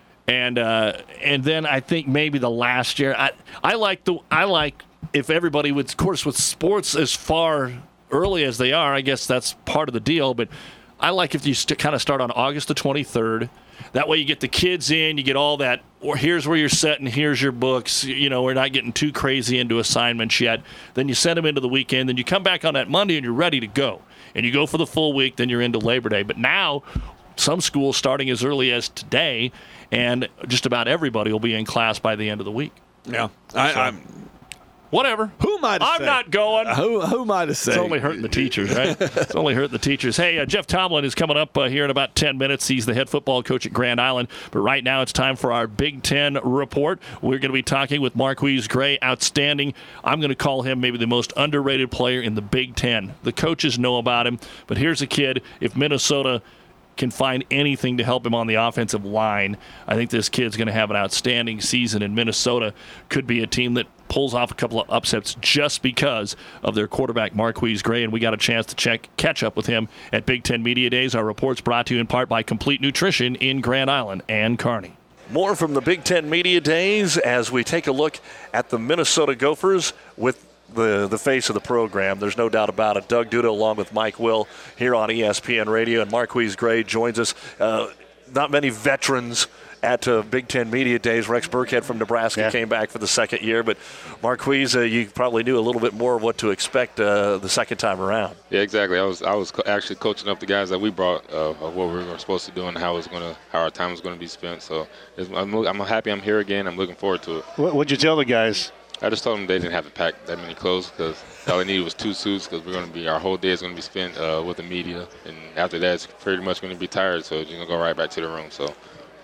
H: And uh, and then I think maybe the last year, I I like the I like if everybody would, of course, with sports as far early as they are, I guess that's part of the deal. But I like if you st- kind of start on August the twenty-third. That way you get the kids in, you get all that, or here's where you're sitting, here's your books. You know, we're not getting too crazy into assignments yet. Then you send them into the weekend, then you come back on that Monday and you're ready to go. And you go for the full week, then you're into Labor Day. But now, some schools starting as early as today, and just about everybody will be in class by the end of the week.
I: Yeah. I,
H: so,
I: I'm...
H: Whatever.
I: Who am I to
H: I'm
I: say?
H: not going.
I: Uh, who, who am I to say?
H: It's only hurting the teachers, right? It's only hurting the teachers. Hey, uh, Jeff Tomlin is coming up uh, here in about ten minutes. He's the head football coach at Grand Island. But right now it's time for our Big Ten report. We're going to be talking with Marquise Gray, outstanding. I'm going to call him maybe the most underrated player in the Big Ten. The coaches know about him. But here's a kid, if Minnesota can find anything to help him on the offensive line, I think this kid's going to have an outstanding season, and Minnesota could be a team that pulls off a couple of upsets just because of their quarterback, Marquise Gray, and we got a chance to check catch up with him at Big Ten Media Days. Our report's brought to you in part by Complete Nutrition in Grand Island and Kearney.
J: More from the Big Ten Media Days as we take a look at the Minnesota Gophers with the the face of the program. There's no doubt about it. Doug Duda along with Mike Will here on E S P N Radio, and Marquise Gray joins us. Uh, not many veterans at uh, Big Ten Media Days. Rex Burkhead from Nebraska yeah. came back for the second year, but Marquise, uh, you probably knew a little bit more of what to expect uh, the second time around.
O: Yeah, exactly. I was I was co- actually coaching up the guys that we brought uh, of what we were supposed to do and how it was gonna how our time was gonna be spent. So it's, I'm, I'm happy I'm here again. I'm looking forward to it.
P: What would you tell the guys?
O: I just told them they didn't have to pack that many clothes because all they needed was two suits because we're going to be, our whole day is going to be spent uh, with the media. And after that, it's pretty much going to be tired, so you're going to go right back to the room. So,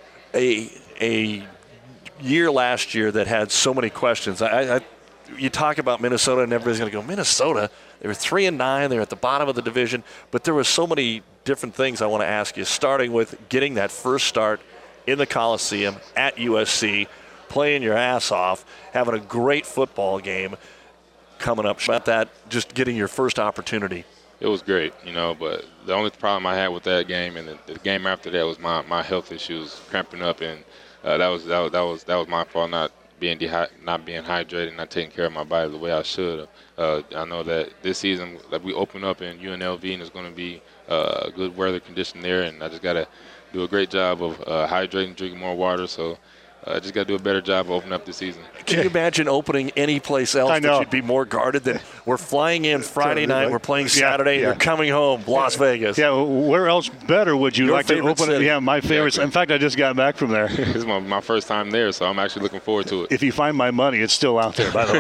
J: A a year last year that had so many questions. I, I you talk about Minnesota and everybody's going to go, Minnesota, they were three and nine, they're at the bottom of the division, but there were so many different things I want to ask you, starting with getting that first start in the Coliseum at U S C, playing your ass off, having a great football game coming up. About that, just getting your first opportunity.
O: It was great, you know, but the only problem I had with that game and the, the game after that was my, my health issues, cramping up, and uh, that was that was that was that was my fault, not being dehy- not being hydrated, not taking care of my body the way I should. Uh, I know that this season that we open up in U N L V and it's going to be uh, good weather condition there, and I just got to do a great job of uh, hydrating, drinking more water. So. I uh, just got to do a better job of opening up this season.
J: Can you imagine opening any place else that you'd be more guarded than we're flying in Friday night, we're playing Saturday, yeah, yeah. You're coming home, Las Vegas.
P: Yeah, where else better would you
J: Your
P: like to open
J: city.
P: it? Yeah, my favorite. Exactly. In fact, I just got back from there.
O: This is my, my first time there, so I'm actually looking forward to it.
P: If you find my money, it's still out there, by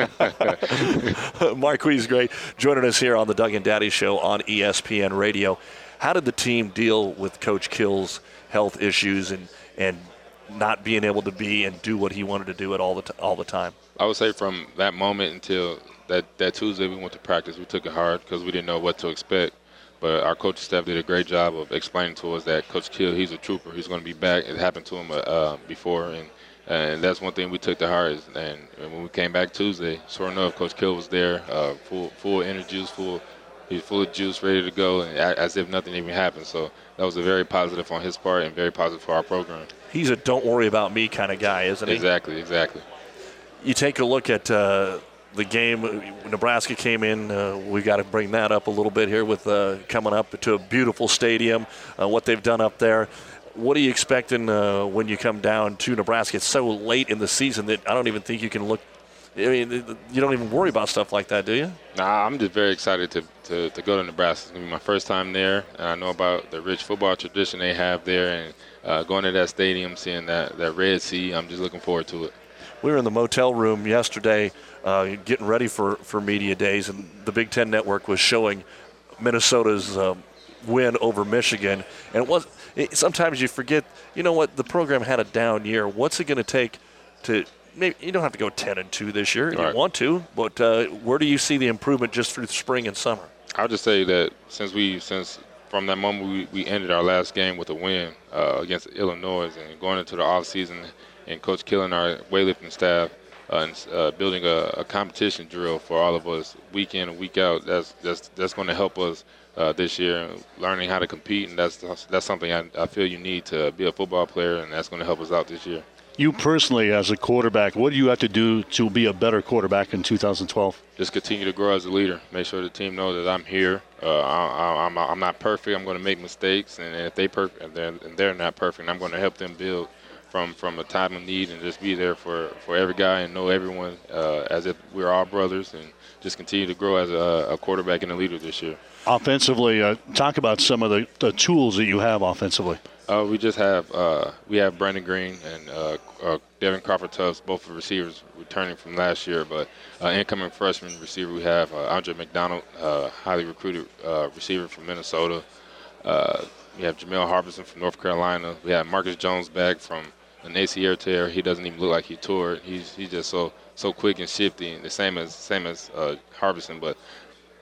P: the
J: way. Marquise Gray joining us here on the Doug and Daddy Show on E S P N Radio. How did the team deal with Coach Kill's health issues and and not being able to be and do what he wanted to do at all the t- all the time?
O: I would say from that moment until that, that Tuesday we went to practice, we took it hard because we didn't know what to expect. But our coaching staff did a great job of explaining to us that Coach Kill, he's a trooper. He's going to be back. It happened to him uh, before, and and that's one thing we took to heart. And, and when we came back Tuesday, sure enough, Coach Kill was there, uh, full full energy juice, full he's full of juice, ready to go, and as if nothing even happened. So that was a very positive on his part and very positive for our program.
J: He's a don't worry about me kind of guy, isn't he?
O: Exactly, exactly.
J: You take a look at uh, the game. Nebraska came in. Uh, we got to bring that up a little bit here with uh, coming up to a beautiful stadium, uh, what they've done up there. What are you expecting uh, when you come down to Nebraska? It's so late in the season that I don't even think you can look. I mean, you don't even worry about stuff like that, do you?
O: Nah, I'm just very excited to, to, to go to Nebraska. It's going to be my first time there, and I know about the rich football tradition they have there, and uh, going to that stadium, seeing that, that Red Sea, I'm just looking forward to it.
J: We were in the motel room yesterday uh, getting ready for, for Media Days, and the Big Ten Network was showing Minnesota's uh, win over Michigan. And it was it, sometimes you forget, you know what, the program had a down year. What's it going to take to – maybe you don't have to go ten and two this year. You
O: right.
J: want to, but uh, where do you see the improvement just through the spring and summer?
O: I'll just say that since we, since from that moment we, we ended our last game with a win uh, against Illinois, and going into the off season, and Coach Kill and our weightlifting staff uh, and uh, building a, a competition drill for all of us week in and week out. That's that's that's going to help us uh, this year, learning how to compete, and that's that's something I, I feel you need to be a football player, and that's going to help us out this year.
P: You personally, as a quarterback, what do you have to do to be a better quarterback in two thousand twelve?
O: Just continue to grow as a leader. Make sure the team knows that I'm here. Uh, I, I'm, I'm not perfect. I'm going to make mistakes, and if they perfect, and they're, and they're not perfect, I'm going to help them build from, from a time of need and just be there for, for every guy and know everyone uh, as if we're all brothers, and just continue to grow as a, a quarterback and a leader this year.
P: Offensively, uh, talk about some of the, the tools that you have offensively.
O: Uh, we just have uh, we have Brandon Green and uh, uh, Devin Crawford-Tufts, both receivers returning from last year. But uh, incoming freshman receiver, we have uh, Andre McDonald, uh, highly recruited uh, receiver from Minnesota. Uh, we have Jamel Harbison from North Carolina. We have Marcus Jones back from an A C L tear. He doesn't even look like he tore it. He's he's just so so quick and shifty, and the same as same as uh, Harbison. But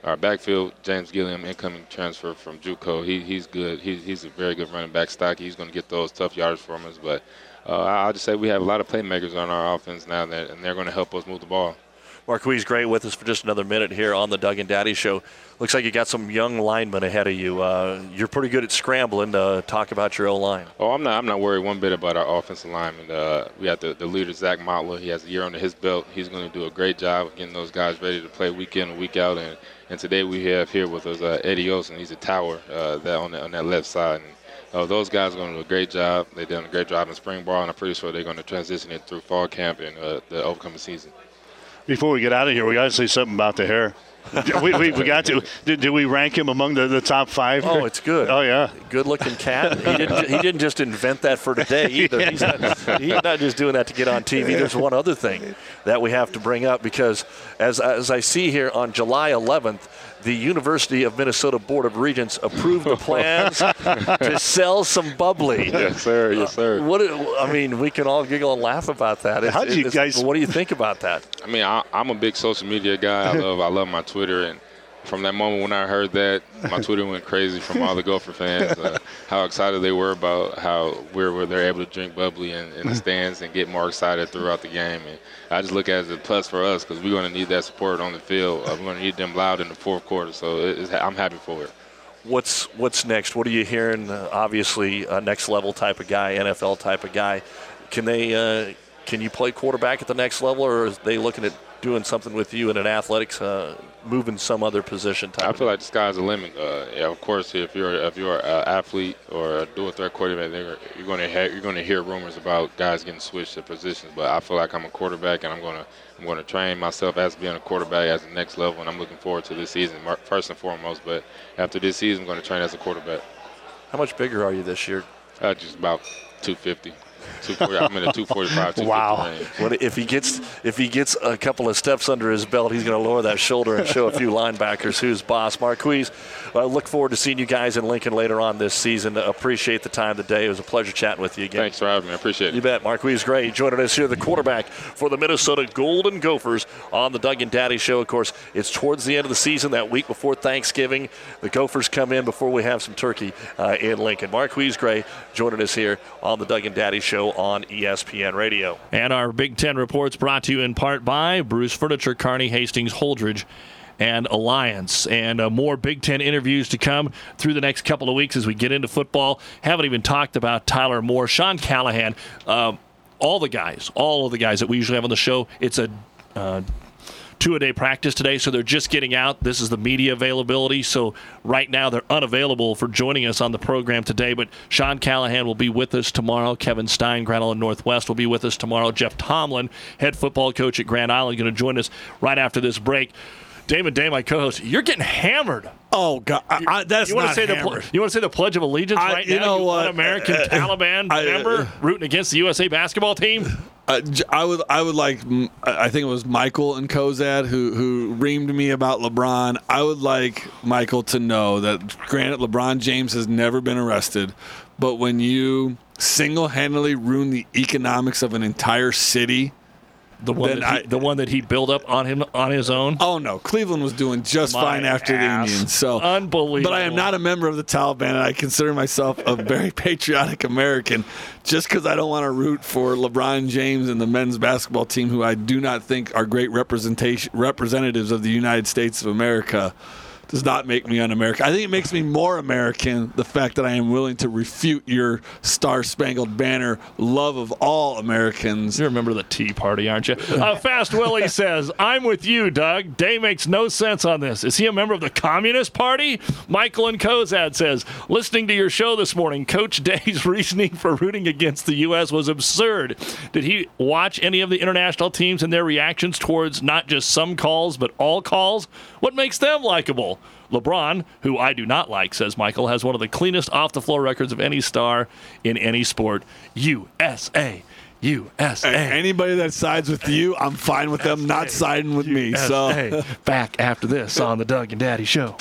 O: our backfield, James Gilliam, incoming transfer from JUCO, he, he's good. He, he's a very good running back stock. He's going to get those tough yards from us. But uh, I'll just say we have a lot of playmakers on our offense now, that, and they're going to help us move the ball.
H: Marquise Gray with us for just another minute here on the Doug and Daddy Show. Looks like you got some young linemen ahead of you. Uh, you're pretty good at scrambling. Uh, talk about your O-line.
O: Oh, I'm not I'm not worried one bit about our offensive linemen. Uh, we got the, the leader, Zach Motler. He has a year under his belt. He's going to do a great job of getting those guys ready to play week in and week out. And, and today we have here with us uh, Eddie Olsen. He's a tower uh, that on, the, on that left side. And, uh, those guys are going to do a great job. They've done a great job in spring ball, and I'm pretty sure they're going to transition it through fall camp and uh, the upcoming season.
P: Before we get out of here, we got to say something about the hair. we, we, we got to. Did, did we rank him among the, the top five?
H: Oh, it's good.
P: Oh, yeah.
H: Good-looking cat. He didn't, he didn't just invent that for today either. He's not, he's not just doing that to get on T V. There's one other thing that we have to bring up because, as, as I see here on July eleventh, the University of Minnesota Board of Regents approved the plans to sell some bubbly.
O: Yes, sir. Yes, sir.
H: Uh, what? I mean, we can all giggle and laugh about that. It's,
P: How do you guys?
H: What do you think about that?
O: I mean, I, I'm a big social media guy. I love, I love my Twitter, and from that moment when I heard that, my Twitter went crazy from all the Gopher fans. Uh, how excited they were about how we're, we're they're able to drink bubbly in, in the stands and get more excited throughout the game. And I just look at it as a plus for us because we're going to need that support on the field. Uh, we're going to need them loud in the fourth quarter. So it, it's, I'm happy for it.
H: What's what's next? What are you hearing? Uh, obviously, a next level type of guy, N F L type of guy. Can they? Uh, can you play quarterback at the next level, or are they looking at doing something with you in an athletics, uh, moving some other position type?
O: I feel like the sky's the limit. Uh, yeah, of course, if you're if you're an athlete or a dual threat quarterback, you're going to ha- you're going to hear rumors about guys getting switched to positions. But I feel like I'm a quarterback, and I'm going to I'm going to train myself as being a quarterback as the next level, and I'm looking forward to this season first and foremost. But after this season, I'm going to train as a quarterback.
H: How much bigger are you this year?
O: Uh, just about two fifty. two forty, I'm in a two forty-five, two fifty
H: wow.
O: range.
H: What if he gets if he gets a couple of steps under his belt, he's going to lower that shoulder and show a few linebackers who's boss. Marquise, I look forward to seeing you guys in Lincoln later on this season. Appreciate the time today. It was a pleasure chatting with you again.
O: Thanks for having me. I appreciate it.
H: You bet. Marquise Gray joining us here, the quarterback for the Minnesota Golden Gophers on the Doug and Daddy Show. Of course, it's towards the end of the season, that week before Thanksgiving. The Gophers come in before we have some turkey uh, in Lincoln. Marquise Gray joining us here on the Doug and Daddy Show on E S P N Radio. And our Big Ten reports brought to you in part by Bruce Furniture, Kearney, Hastings, Holdridge, and Alliance. And uh, more Big Ten interviews to come through the next couple of weeks as we get into football. Haven't even talked about Tyler Moore, Sean Callahan, uh, all the guys, all of the guys that we usually have on the show. It's a uh, two-a-day practice today, so they're just getting out. This is the media availability, so right now they're unavailable for joining us on the program today, but Sean Callahan will be with us tomorrow. Kevin Stein, Grand Island Northwest, will be with us tomorrow. Jeff Tomlin, head football coach at Grand Island, going to join us right after this break. Damon Day, my co-host, you're getting hammered.
I: Oh God, I, I, that's
H: you wanna
I: not
H: say
I: hammered.
H: The, you want to say the Pledge of Allegiance
I: I,
H: right
I: you
H: now?
I: Know
H: you
I: what?
H: Un-American
I: uh,
H: Taliban
I: I,
H: member
I: uh,
H: rooting against the U S A basketball team.
I: Uh, I would, I would like. I think it was Michael and Kozad who who reamed me about LeBron. I would like Michael to know that, granted, LeBron James has never been arrested, but when you single-handedly ruin the economics of an entire city.
H: The one, that he, I, the one that he built up on him on his own.
I: Oh no, Cleveland was doing just
H: My
I: fine after
H: ass.
I: the Indians. So
H: unbelievable.
I: But I am not a member of the Taliban, and I consider myself a very patriotic American. Just because I don't want to root for LeBron James and the men's basketball team, who I do not think are great representation representatives of the United States of America, does not make me un-American. I think it makes me more American, the fact that I am willing to refute your Star-Spangled Banner love of all Americans.
H: You remember the Tea Party, aren't you? Uh, Fast Willie says, I'm with you, Doug. Day makes no sense on this. Is he a member of the Communist Party? Michael and Kozad says, listening to your show this morning, Coach Day's reasoning for rooting against the U S was absurd. Did he watch any of the international teams and their reactions towards not just some calls, but all calls? What makes them likable? LeBron, who I do not like, says Michael, has one of the cleanest off-the-floor records of any star in any sport. U S A. U S A.
I: Anybody that sides with you, I'm fine with them not siding with me. So
H: back after this on the Doug and Daddy Show.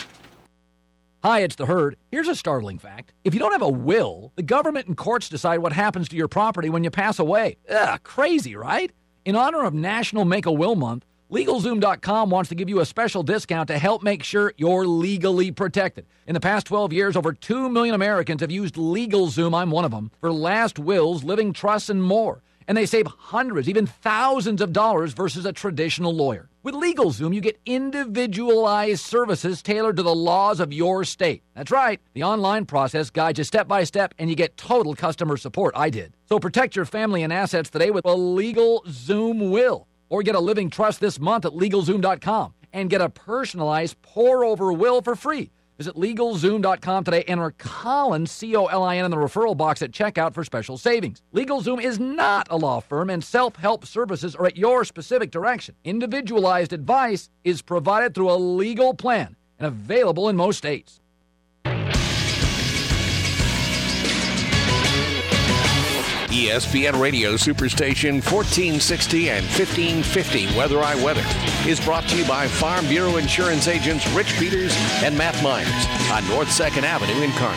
Q: Hi, it's the Herd. Here's a startling fact. If you don't have a will, the government and courts decide what happens to your property when you pass away. Ugh, crazy, right? In honor of National Make-A-Will Month, LegalZoom dot com wants to give you a special discount to help make sure you're legally protected. In the past twelve years, over two million Americans have used LegalZoom, I'm one of them, for last wills, living trusts, and more. And they save hundreds, even thousands of dollars versus a traditional lawyer. With LegalZoom, you get individualized services tailored to the laws of your state. That's right. The online process guides you step by step, and you get total customer support. I did. So protect your family and assets today with a LegalZoom will. Or get a living trust this month at LegalZoom dot com and get a personalized pour-over will for free. Visit LegalZoom dot com today. Enter Colin, C O L I N, in the referral box at checkout for special savings. LegalZoom is not a law firm, and self-help services are at your specific direction. Individualized advice is provided through a legal plan and available in most states.
M: E S P N Radio Superstation fourteen sixty and fifteen fifty Weather I Weather is brought to you by Farm Bureau Insurance agents Rich Peters and Matt Myers on North second Avenue in Kearney.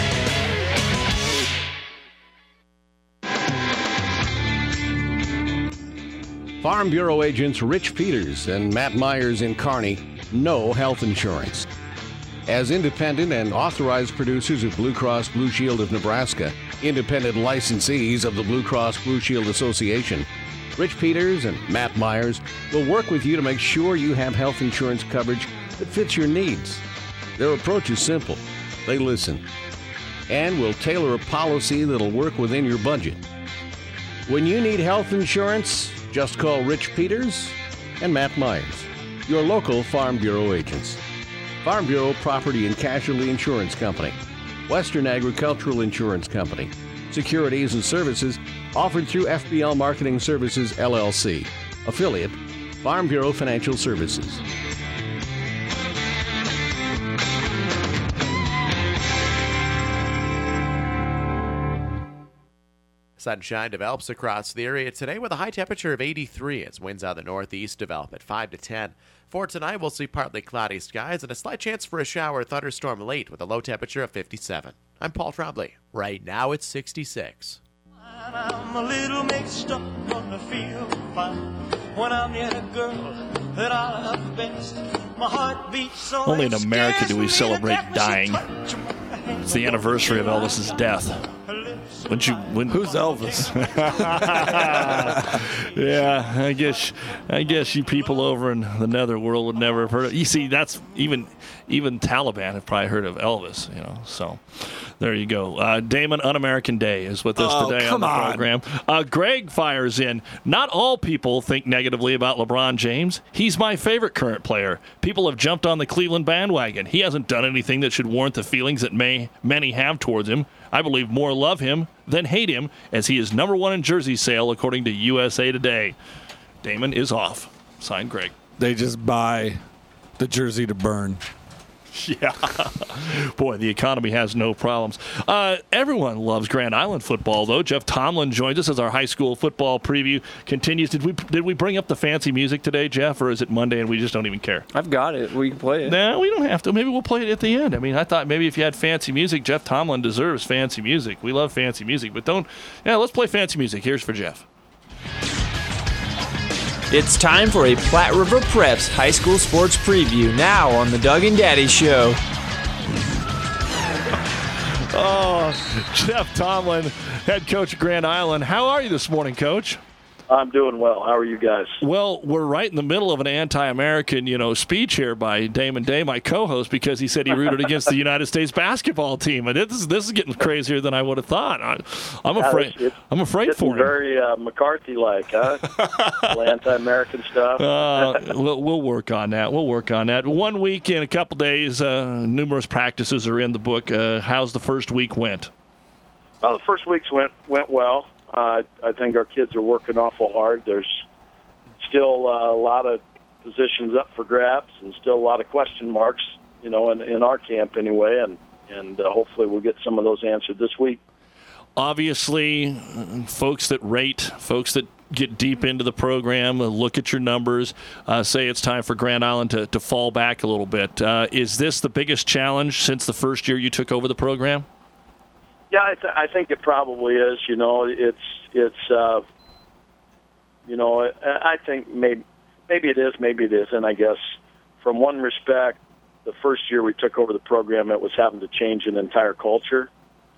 M: Farm Bureau agents Rich Peters and Matt Myers in Kearney know health insurance. As independent and authorized producers of Blue Cross Blue Shield of Nebraska, independent licensees of the Blue Cross Blue Shield Association, Rich Peters and Matt Myers will work with you to make sure you have health insurance coverage that fits your needs. Their approach is simple. They listen and will tailor a policy that'll work within your budget. When you need health insurance, just call Rich Peters and Matt Myers, your local Farm Bureau agents. Farm Bureau Property and Casualty Insurance Company, Western Agricultural Insurance Company, securities and services offered through F B L Marketing Services, L L C, affiliate, Farm Bureau Financial Services.
N: Sunshine develops across the area today with a high temperature of eighty-three as winds out of the northeast develop at five to ten. For tonight, we'll see partly cloudy skies and a slight chance for a shower or thunderstorm late with a low temperature of fifty-seven. I'm Paul Trombley. Right now, it's sixty-six.
R: I'm a little mixed up, gonna feel fine when I'm near a girl that I love best. My heart beats so
H: Only in America do we celebrate dying. It's the anniversary of Elvis's death. Wouldn't you? Wouldn't...
I: Who's Elvis?
H: Yeah, I guess I guess you people over in the netherworld would never have heard of. You see, that's even even Taliban have probably heard of Elvis. You know, so there you go. Uh, Damon, Un-American Day is with us
I: oh,
H: today on the
I: on.
H: program. Uh, Greg fires in. Not all people think negatively about LeBron James. He's my favorite current player. People have jumped on the Cleveland bandwagon. He hasn't done anything that should warrant the feelings that may many have towards him. I believe more love him than hate him, as he is number one in jersey sale, according to U S A Today. Damon is off. Signed, Greg.
I: They just buy the jersey to burn.
H: Yeah. Boy, the economy has no problems. Uh, everyone loves Grand Island football, though. Jeff Tomlin joins us as our high school football preview continues. Did we did we bring up the fancy music today, Jeff, or is it Monday and we just don't even care?
G: I've got it. We can play it.
H: No, we don't have to. Maybe we'll play it at the end. I mean, I thought maybe if you had fancy music, Jeff Tomlin deserves fancy music. We love fancy music, but don't. Yeah, let's play fancy music. Here's for Jeff.
G: It's time for a Platte River Preps high school sports preview now on the Doug and Daddy Show.
H: Oh, Jeff Tomlin, head coach of Grand Island. How are you this morning, Coach?
S: I'm doing well. How are you guys?
H: Well, we're right in the middle of an anti-American, you know, speech here by Damon Day, my co-host, because he said he rooted against the United States basketball team, and this is this is getting crazier than I would have thought. I, I'm afraid. Yeah, I'm afraid for him.
S: Very uh, McCarthy-like, huh? Anti-American stuff.
H: uh, we'll, we'll work on that. We'll work on that. One week in a couple days, uh, numerous practices are in the book. Uh, how's the first week went?
S: Uh, the first weeks went went well. Uh, I think our kids are working awful hard. There's still uh, a lot of positions up for grabs and still a lot of question marks, you know, in, in our camp anyway, and, and uh, hopefully we'll get some of those answered this week.
H: Obviously, folks that rate, folks that get deep into the program, look at your numbers, uh, say it's time for Grand Island to, to fall back a little bit. Uh, is this the biggest challenge since the first year you took over the program?
S: Yeah, I, th- I think it probably is. You know, it's it's uh, you know, I, I think maybe maybe it is, maybe it isn't. I guess from one respect, the first year we took over the program, it was having to change an entire culture,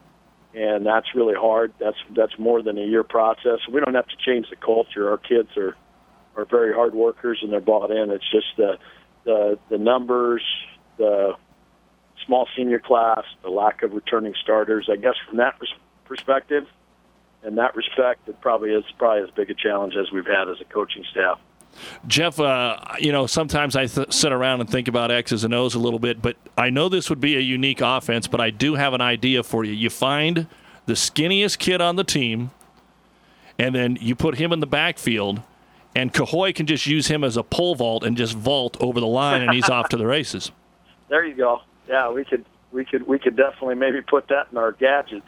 S: and that's really hard. That's that's more than a year process. We don't have to change the culture. Our kids are are very hard workers and they're bought in. It's just the the the numbers, the small senior class, the lack of returning starters. I guess from that perspective, in that respect, it probably is probably as big a challenge as we've had as a coaching staff.
H: Jeff, uh, you know, sometimes I th- sit around and think about X's and O's a little bit, but I know this would be a unique offense, but I do have an idea for you. You find the skinniest kid on the team, and then you put him in the backfield, and Cahoy can just use him as a pole vault and just vault over the line, and he's off to the races.
S: There you go. Yeah, we could we could we could definitely maybe put that in our gadgets.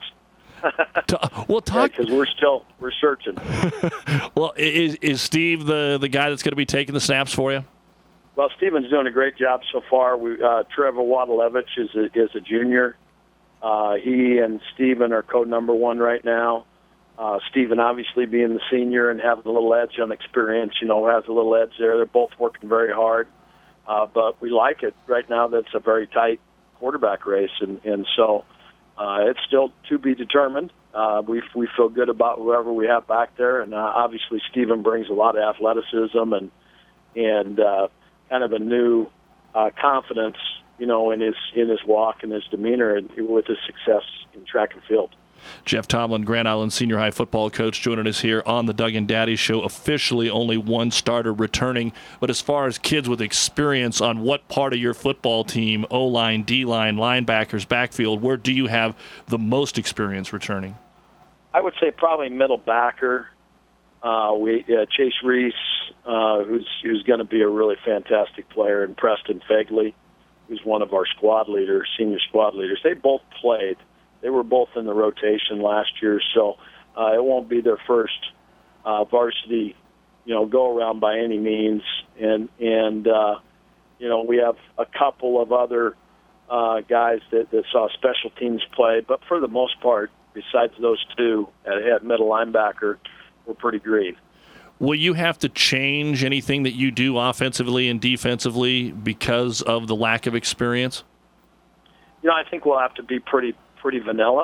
H: Well, talk
S: because yeah, we're still we're searching.
H: Well, is is Steve the the guy that's going to be taking the snaps for you?
S: Well, Steven's doing a great job so far. We uh, Trevor Wadalevich is a, is a junior. Uh, he and Steven are code number one right now. Uh, Steven obviously being the senior and having a little edge on experience, you know, has a little edge there. They're both working very hard, uh, but we like it right now. That's a very tight quarterback race, and and so. Uh, it's still to be determined. Uh, we we feel good about whoever we have back there, and uh, obviously Steven brings a lot of athleticism and and uh, kind of a new uh, confidence, you know, in his in his walk and his demeanor, and with his success in track and field.
H: Jeff Tomlin, Grand Island Senior High football coach, joining us here on the Doug and Daddy Show. Officially only one starter returning, but as far as kids with experience on what part of your football team, O-line, D-line, linebackers, backfield, where do you have the most experience returning?
S: I would say probably middle backer. Uh, we uh, Chase Reese, uh, who's who's going to be a really fantastic player, and Preston Fegley, who's one of our squad leaders, senior squad leaders. They both played. They were both in the rotation last year, so uh, it won't be their first uh, varsity, you know, go around by any means. And and uh, you know, we have a couple of other uh, guys that, that saw special teams play, but for the most part, besides those two at, at middle linebacker, we're pretty green.
H: Will you have to change anything that you do offensively and defensively because of the lack of experience?
S: You know, I think we'll have to be pretty. pretty vanilla,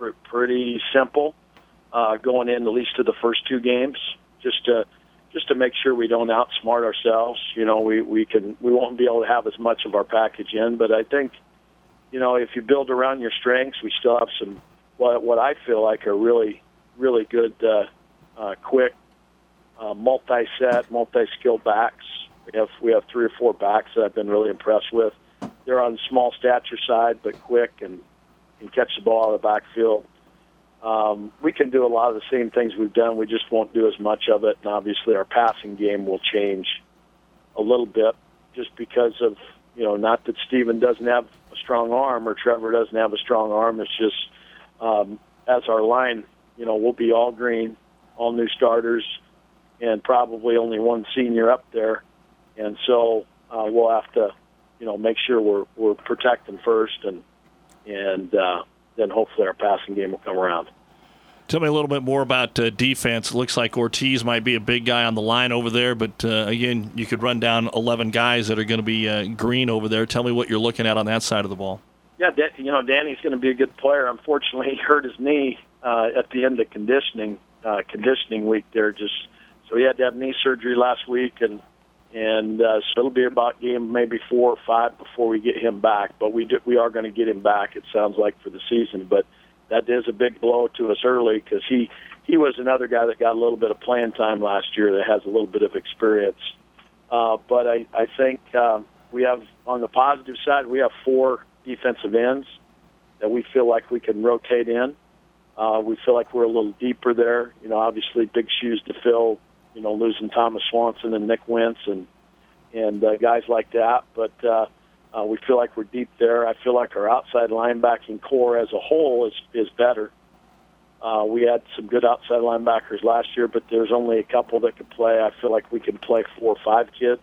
S: pretty simple, uh, going in at least to the first two games, just to just to make sure we don't outsmart ourselves. You know, we, we can we won't be able to have as much of our package in, but I think, you know, if you build around your strengths, we still have some what what I feel like are really really good, uh, uh, quick, uh, multi-set, multi-skill backs. We have we have three or four backs that I've been really impressed with. They're on the small stature side, but quick and and catch the ball out of the backfield. Um, we can do a lot of the same things we've done. We just won't do as much of it. And obviously our passing game will change a little bit just because of, you know, not that Steven doesn't have a strong arm or Trevor doesn't have a strong arm. It's just um, as our line, you know, we'll be all green, all new starters, and probably only one senior up there. And so uh, we'll have to, you know, make sure we're, we're protecting first and, and uh, then hopefully our passing game will come around.
H: Tell me a little bit more about uh, defense. It looks like Ortiz might be a big guy on the line over there, but uh, again, you could run down eleven guys that are going to be uh, green over there. Tell me what you're looking at on that side of the ball.
S: Yeah, you know, Danny's going to be a good player. Unfortunately, he hurt his knee uh, at the end of conditioning uh, conditioning week there. Just so he had to have knee surgery last week, and and uh, so it'll be about game maybe four or five before we get him back. But we do, we are going to get him back. It sounds like for the season, but that is a big blow to us early because he he was another guy that got a little bit of playing time last year that has a little bit of experience. Uh, but I I think uh, we have on the positive side we have four defensive ends that we feel like we can rotate in. Uh, we feel like we're a little deeper there. You know, obviously big shoes to fill. You know, losing Thomas Swanson and Nick Wentz and and uh, guys like that. But uh, uh, we feel like we're deep there. I feel like our outside linebacking core as a whole is is better. Uh, we had some good outside linebackers last year, but there's only a couple that could play. I feel like we can play four or five kids.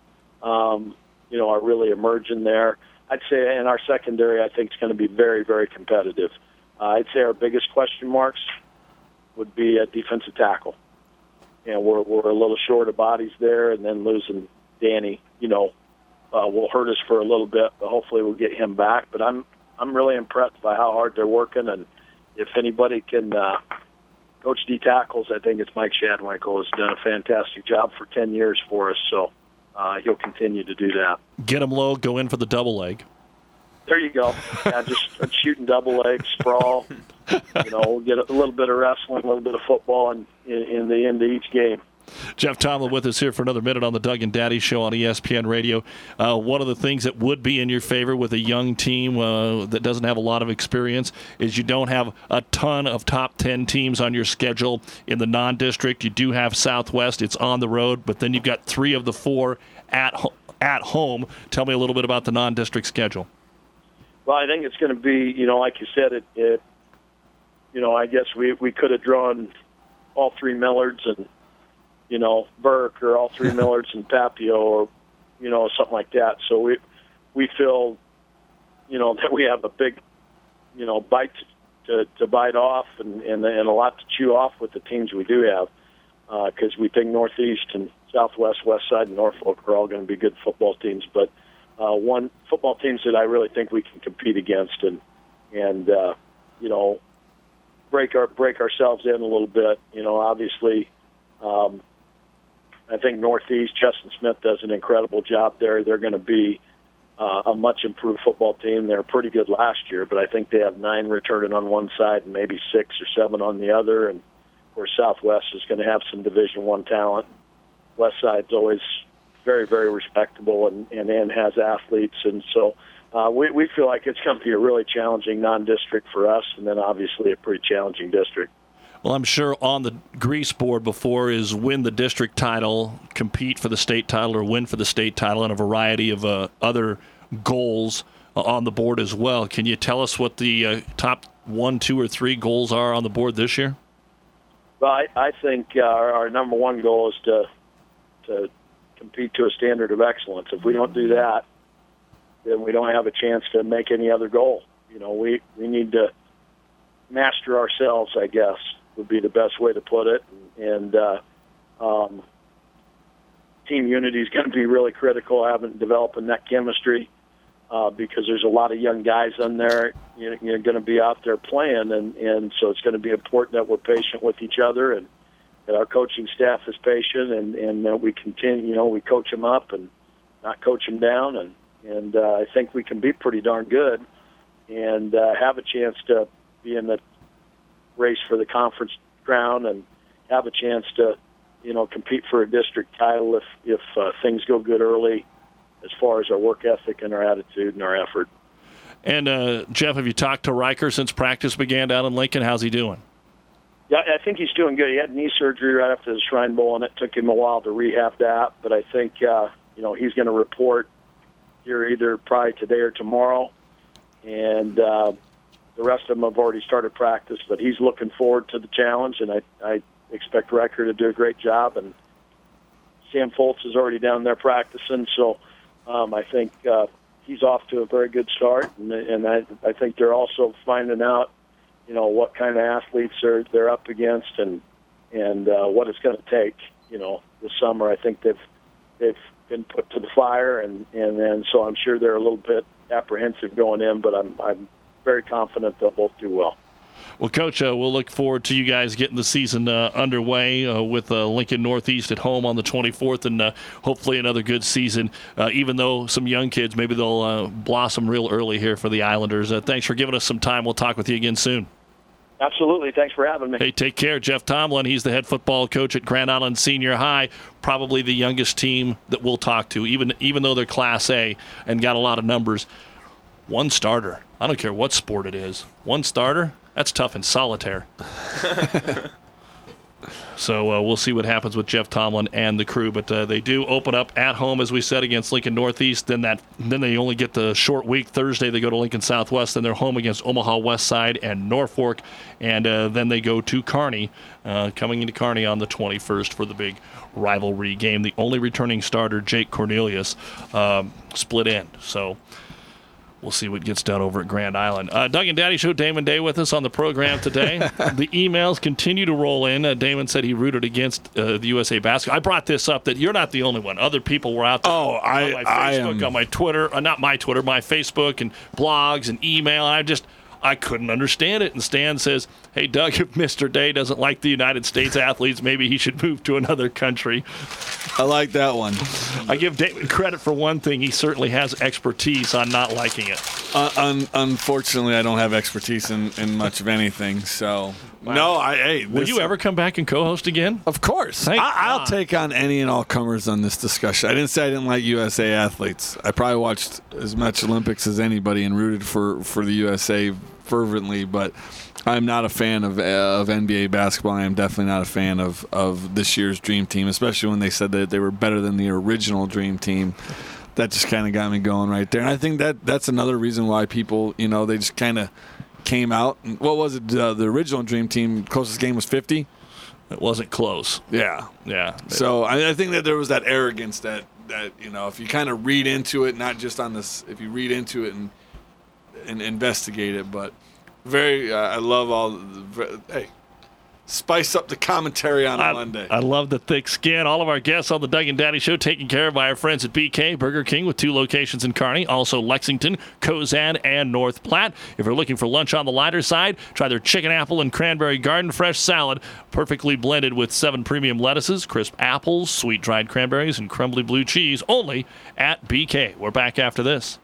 S: Um, you know, are really emerging there. I'd say in our secondary, I think it's going to be very, very competitive. Uh, I'd say our biggest question marks would be at defensive tackle. and we're we're a little short of bodies there, and then losing Danny, you know, uh, will hurt us for a little bit, but hopefully we'll get him back. But I'm I'm really impressed by how hard they're working, and if anybody can uh, coach D tackles, I think it's Mike Shadwinkle. Has done a fantastic job for ten years for us, so uh, he'll continue to do that.
H: Get him low, go in for the double leg.
S: There you go. Yeah, just shooting double leg, sprawl. You know, we'll get a little bit of wrestling, a little bit of football in, in, in the end of each game.
H: Jeff Tomlin with us here for another minute on the Doug and Daddy Show on E S P N Radio. Uh, one of the things that would be in your favor with a young team uh, that doesn't have a lot of experience is you don't have a ton of top ten teams on your schedule in the non-district. You do have Southwest. It's on the road, but then you've got three of the four at, ho- at home. Tell me a little bit about the non-district schedule.
S: Well, I think it's going to be, you know, like you said, it, it you know, I guess we, we could have drawn all three Millards and, you know, Burke, or all three Millards and Papio, or, you know, something like that. So we we feel, you know, that we have a big, you know, bite to, to bite off and, and, and a lot to chew off with the teams we do have, because uh, we think Northeast and Southwest, West Side, and Norfolk are all going to be good football teams. But uh, one football teams that I really think we can compete against and, and uh, you know, break our break ourselves in a little bit. You know, obviously, um, I think Northeast, Justin Smith does an incredible job there. They're going to be uh, a much improved football team. They were pretty good last year, but I think they have nine returning on one side and maybe six or seven on the other. And of course, Southwest is going to have some Division One talent. West Side's always very, very respectable and, and, and has athletes. And so uh, we, we feel like it's going to be a really challenging non-district for us, and then obviously a pretty challenging district.
H: Well, I'm sure on the grease board before is win the district title, compete for the state title, or win for the state title, and a variety of uh, other goals uh, on the board as well. Can you tell us what the uh, top one, two, or three goals are on the board this year?
S: Well, I, I think uh, our, our number one goal is to to compete to a standard of excellence. If we don't do that, then we don't have a chance to make any other goal. You know, we, we need to master ourselves, I guess, would be the best way to put it. And uh, um, team unity is going to be really critical, having developing that chemistry, uh, because there's a lot of young guys in there. You're, you're going to be out there playing, and, and so it's going to be important that we're patient with each other, and that our coaching staff is patient, and, and that we continue, you know, we coach them up and not coach them down. And, and uh, I think we can be pretty darn good and uh, have a chance to be in the race for the conference crown and have a chance to, you know, compete for a district title if if uh, things go good early, as far as our work ethic and our attitude and our effort.
H: And uh, Jeff, have you talked to Riker since practice began down in Lincoln? How's he doing?
S: Yeah, I think he's doing good. He had knee surgery right after the Shrine Bowl, and it took him a while to rehab that. But I think uh, you know he's going to report here either probably today or tomorrow, and uh, the rest of them have already started practice, but he's looking forward to the challenge, and I, I expect Riker to do a great job. And Sam Foltz is already down there practicing, so um, I think uh, he's off to a very good start. And, and I, I think they're also finding out, you know, what kind of athletes are they're up against, and and uh, what it's going to take. You know, this summer I think they've they've been put to the fire, and and then so I'm sure they're a little bit apprehensive going in, but I'm I'm very confident they'll both do well.
H: Well, Coach, uh, we'll look forward to you guys getting the season uh, underway uh, with uh, Lincoln Northeast at home on the twenty-fourth, and uh, hopefully another good season, uh, even though some young kids, maybe they'll uh, blossom real early here for the Islanders. Uh, thanks for giving us some time. We'll talk with you again soon.
S: Absolutely. Thanks for having me.
H: Hey, take care. Jeff Tomlin, he's the head football coach at Grand Island Senior High, probably the youngest team that we'll talk to, even even though they're Class A and got a lot of numbers. One starter. I don't care what sport it is. One starter, that's tough in solitaire. So uh, we'll see what happens with Jeff Tomlin and the crew. But uh, they do open up at home, as we said, against Lincoln Northeast. Then that, then they only get the short week. Thursday they go to Lincoln Southwest. Then they're home against Omaha West Side and Norfolk. And uh, then they go to Kearney, uh, coming into Kearney on the twenty-first for the big rivalry game. The only returning starter, Jake Cornelius, um, split end. So we'll see what gets done over at Grand Island. Uh, Doug and Daddy Show, Damon Day with us on the program today. The emails continue to roll in. Uh, Damon said he rooted against uh, the U S A basketball. I brought this up that you're not the only one. Other people were out there
I: oh,
H: on
I: I,
H: my
I: I
H: Facebook,
I: am.
H: on my Twitter, uh, not my Twitter, my Facebook and blogs and email. And I just, I couldn't understand it. And Stan says, hey, Doug, if Mister Day doesn't like the United States athletes, maybe he should move to another country.
I: I like that one.
H: I give David credit for one thing. He certainly has expertise on not liking it.
I: Uh, un- unfortunately, I don't have expertise in, in much of anything. So, wow. no, I. Hey,
H: will
I: this,
H: you ever come back and co-host again?
I: Of course.
H: Thank
I: I, I'll
H: God.
I: take on any and all comers on this discussion. I didn't say I didn't like U S A athletes. I probably watched as much Olympics as anybody and rooted for, for the U S A fervently, but I'm not a fan of uh, of N B A basketball. I am definitely not a fan of, of this year's Dream Team, especially when they said that they were better than the original Dream Team. That just kind of got me going right there. And I think that that's another reason why people, you know, they just kind of came out. And what was it? Uh, the original Dream Team, closest game was fifty?
H: It wasn't close.
I: Yeah.
H: Yeah.
I: So I, I think that there was that arrogance that, that, you know, if you kind of read into it, not just on this, if you read into it and and investigate it, but very, uh, I love all the, hey, spice up the commentary on a
H: I,
I: Monday.
H: I love the thick skin. All of our guests on the Doug and Daddy Show taken care of by our friends at B K Burger King with two locations in Kearney, also Lexington, Kozan, and North Platte. If you're looking for lunch on the lighter side, try their chicken apple and cranberry garden fresh salad, perfectly blended with seven premium lettuces, crisp apples, sweet dried cranberries, and crumbly blue cheese, only at B K. We're back after this.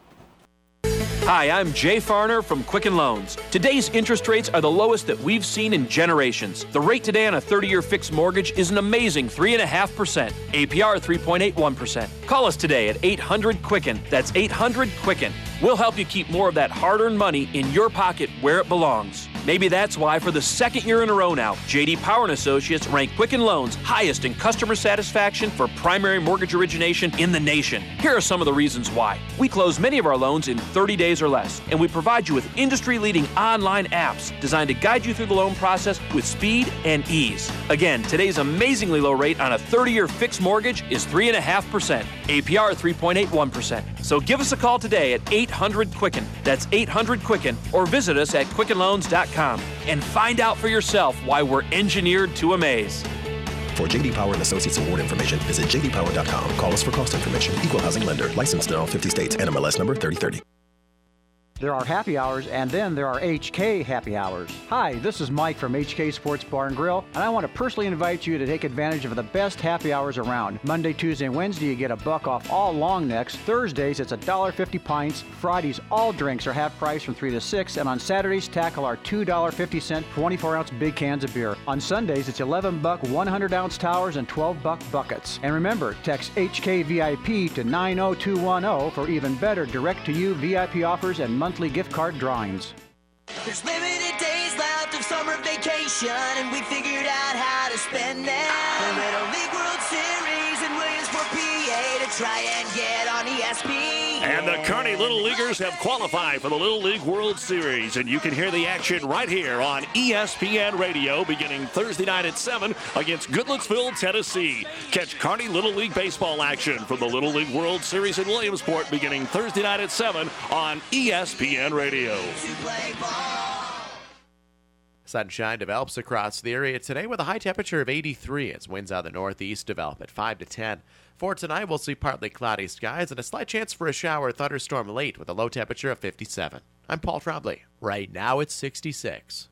T: Hi, I'm Jay Farner from Quicken Loans. Today's interest rates are the lowest that we've seen in generations. The rate today on a thirty-year fixed mortgage is an amazing three point five percent. A P R three point eight one percent. Call us today at eight hundred Quicken. That's eight hundred Quicken. We'll help you keep more of that hard-earned money in your pocket where it belongs. Maybe that's why for the second year in a row now, J D Power and Associates rank Quicken Loans highest in customer satisfaction for primary mortgage origination in the nation. Here are some of the reasons why. We close many of our loans in thirty days or less, and we provide you with industry-leading online apps designed to guide you through the loan process with speed and ease. Again, today's amazingly low rate on a thirty-year fixed mortgage is three point five percent. A P R three point eight one percent. So give us a call today at eight hundred Quicken. That's eight hundred Quicken, or visit us at quicken loans dot com and find out for yourself why we're engineered to amaze.
U: For J D Power and Associates award information, visit j d power dot com. Call us for cost information. Equal housing lender. Licensed in all fifty states. N M L S number thirty thirty.
V: There are happy hours, and then there are H K happy hours. Hi, this is Mike from H K Sports Bar and Grill, and I want to personally invite you to take advantage of the best happy hours around. Monday, Tuesday, and Wednesday, you get a buck off all long necks. Thursdays, it's one dollar fifty pints. Fridays, all drinks are half price from three to six, and on Saturdays, tackle our two dollars and fifty cents twenty-four ounce big cans of beer. On Sundays, it's eleven buck one hundred ounce towers and twelve buck buckets. And remember, text H K V I P to nine oh two one oh for even better direct-to-you V I P offers and monthly gift card drawings.
R: There's limited days left of summer vacation, and we figured out how to spend them. The Little League World Series in Williamsport, P A to try and get on E S P N.
J: And the Kearney Little Leaguers have qualified for the Little League World Series, and you can hear the action right here on E S P N Radio beginning Thursday night at seven against Goodlettsville, Tennessee. Catch Kearney Little League baseball action from the Little League World Series in Williamsport beginning Thursday night at seven on E S P N Radio.
N: Sunshine develops across the area today with a high temperature of eighty-three as winds out of the northeast develop at five to ten. For tonight, we'll see partly cloudy skies and a slight chance for a shower or thunderstorm late with a low temperature of fifty-seven. I'm Paul Trombley. Right now it's sixty-six.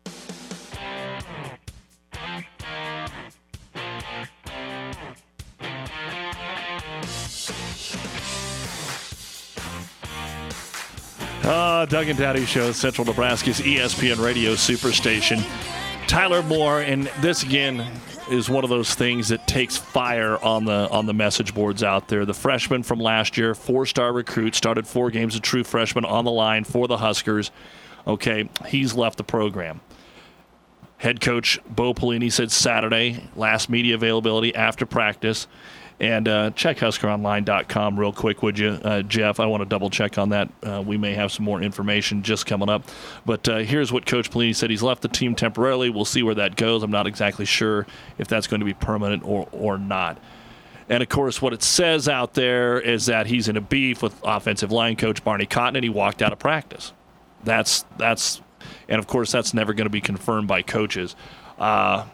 H: Uh, Doug and Daddy Show, Central Nebraska's E S P N Radio Superstation. Tyler Moore, and this again is one of those things that takes fire on the on the message boards out there. The freshman from last year, four-star recruit, started four games, a true freshman on the line for the Huskers. Okay, he's left the program. Head coach Bo Pelini said Saturday, last media availability after practice. And uh, check Husker Online dot com real quick, would you, uh, Jeff? I want to double-check on that. Uh, we may have some more information just coming up. But uh, here's what Coach Pelini said. He's left the team temporarily. We'll see where that goes. I'm not exactly sure if that's going to be permanent or, or not. And, of course, what it says out there is that he's in a beef with offensive line coach Barney Cotton, and he walked out of practice. That's, that's, and, of course, that's never going to be confirmed by coaches. Uh,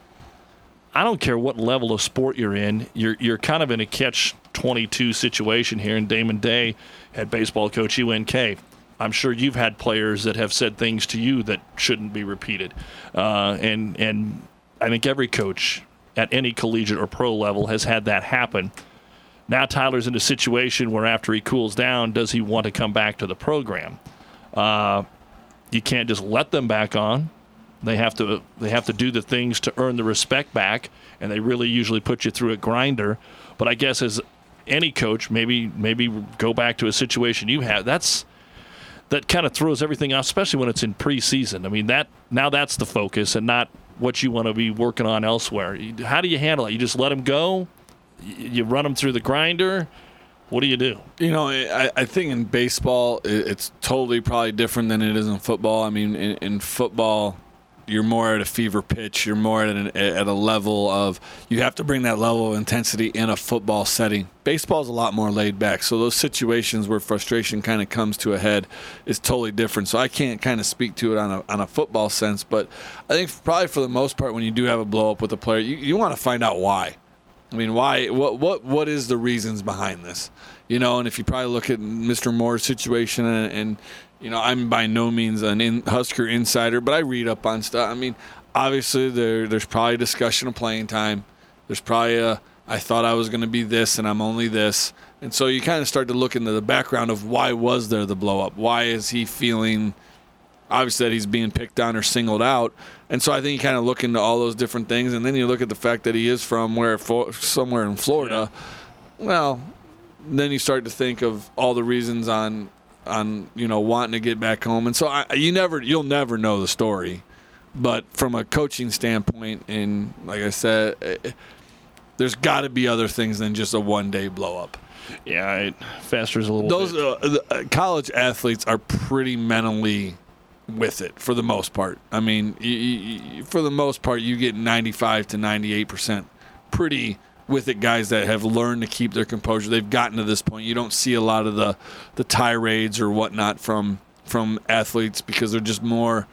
H: I don't care what level of sport you're in. You're, you're kind of in a catch twenty-two situation here, and Damon Day, head baseball coach, U N K. I'm sure you've had players that have said things to you that shouldn't be repeated. Uh, and, and I think every coach at any collegiate or pro level has had that happen. Now Tyler's in a situation where after he cools down, does he want to come back to the program? Uh, you can't just let them back on. They have to they have to do the things to earn the respect back, and they really usually put you through a grinder. But I guess as any coach, maybe maybe go back to a situation you had. That's that kind of throws everything off, especially when it's in preseason. I mean, that now that's the focus and not what you want to be working on elsewhere. How do you handle it? You just let them go? You run them through the grinder? What do you do?
I: You know, I, I think in baseball, it's totally probably different than it is in football. I mean, in, in football, you're more at a fever pitch. You're more at, an, at a level of you have to bring that level of intensity in a football setting. Baseball is a lot more laid back. So those situations where frustration kind of comes to a head is totally different. So I can't kind of speak to it on a on a football sense. But I think probably for the most part, when you do have a blow up with a player, you, you want to find out why. I mean, why? What? What? What is the reasons behind this? You know, and if you probably look at Mister Moore's situation and. and You know, I'm by no means an in, Husker insider, but I read up on stuff. I mean, obviously there there's probably discussion of playing time. There's probably a, I thought I was going to be this and I'm only this. And so you kind of start to look into the background of why was there the blow up? Why is he feeling, obviously, that he's being picked on or singled out? And so I think you kind of look into all those different things. And then you look at the fact that he is from where somewhere in Florida. Well, then you start to think of all the reasons on – on, you know, wanting to get back home. And so I, you never, you'll never know the story. But from a coaching standpoint, and like I said, it, there's got to be other things than just a one-day blow-up.
H: Yeah, it festers a little
I: Those,
H: bit.
I: Uh, the, uh, college athletes are pretty mentally with it for the most part. I mean, you, you, for the most part, you get ninety-five to ninety-eight percent pretty with it, guys that have learned to keep their composure. They've gotten to this point. You don't see a lot of the, the tirades or whatnot from from athletes because they're just more,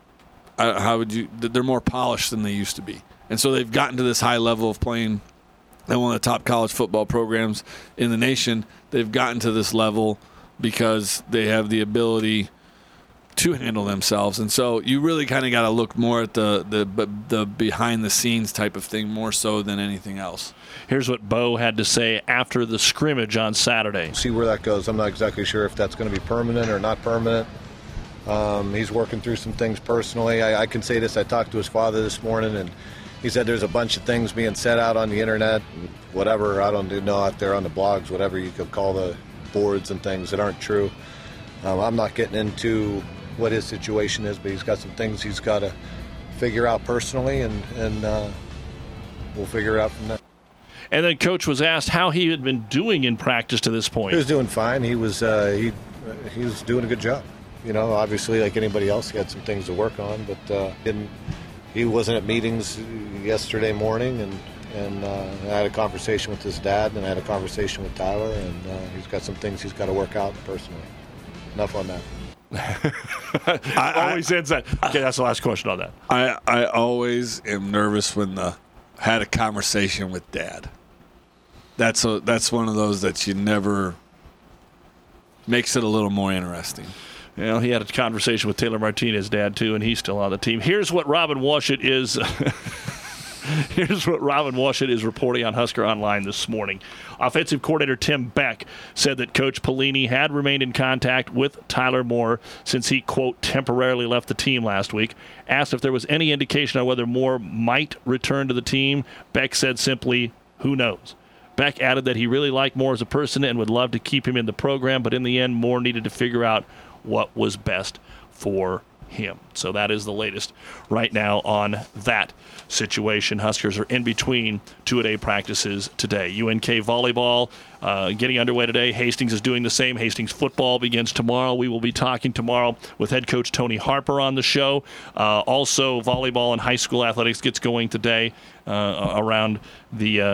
I: uh, how would you, they're more polished than they used to be. And so they've gotten to this high level of playing at one of the top college football programs in the nation. They've gotten to this level because they have the ability to handle themselves. And so you really kind of got to look more at the, the the behind-the-scenes type of thing more so than anything else.
H: Here's what Bo had to say after the scrimmage on Saturday.
A: See where that goes. I'm not exactly sure if that's going to be permanent or not permanent. Um, he's working through some things personally. I, I can say this. I talked to his father this morning, and he said there's a bunch of things being said out on the internet, whatever, I don't know, out there on the blogs, whatever you could call the boards and things that aren't true. Um, I'm not getting into what his situation is, but he's got some things he's got to figure out personally, and, and uh, we'll figure it out from there.
H: And then Coach was asked how he had been doing in practice to this point.
A: He was doing fine. He was uh, he he was doing a good job. You know, obviously, like anybody else, he had some things to work on, but uh, didn't. He wasn't at meetings yesterday morning, and and uh, I had a conversation with his dad, and I had a conversation with Tyler, and uh, he's got some things he's got to work out personally. Enough on that.
H: I, always ends that. Okay, that's the last question on that.
I: I, I always am nervous when the had a conversation with Dad. That's a that's one of those that you never makes it a little more interesting.
H: Well, he had a conversation with Taylor Martinez's dad too, and he's still on the team. Here's what Robin Washut is. Here's what Robin Washut is reporting on Husker Online this morning. Offensive coordinator Tim Beck said that Coach Pelini had remained in contact with Tyler Moore since he, quote, temporarily left the team last week. Asked if there was any indication on whether Moore might return to the team, Beck said simply, who knows? Beck added that he really liked Moore as a person and would love to keep him in the program, but in the end, Moore needed to figure out what was best for him. So that is the latest right now on that situation. Huskers are in between two-a-day practices today. U N K volleyball uh, getting underway today. Hastings is doing the same. Hastings football begins tomorrow. We will be talking tomorrow with head coach Tony Harper on the show. Uh, also, volleyball and high school athletics gets going today uh, around the uh,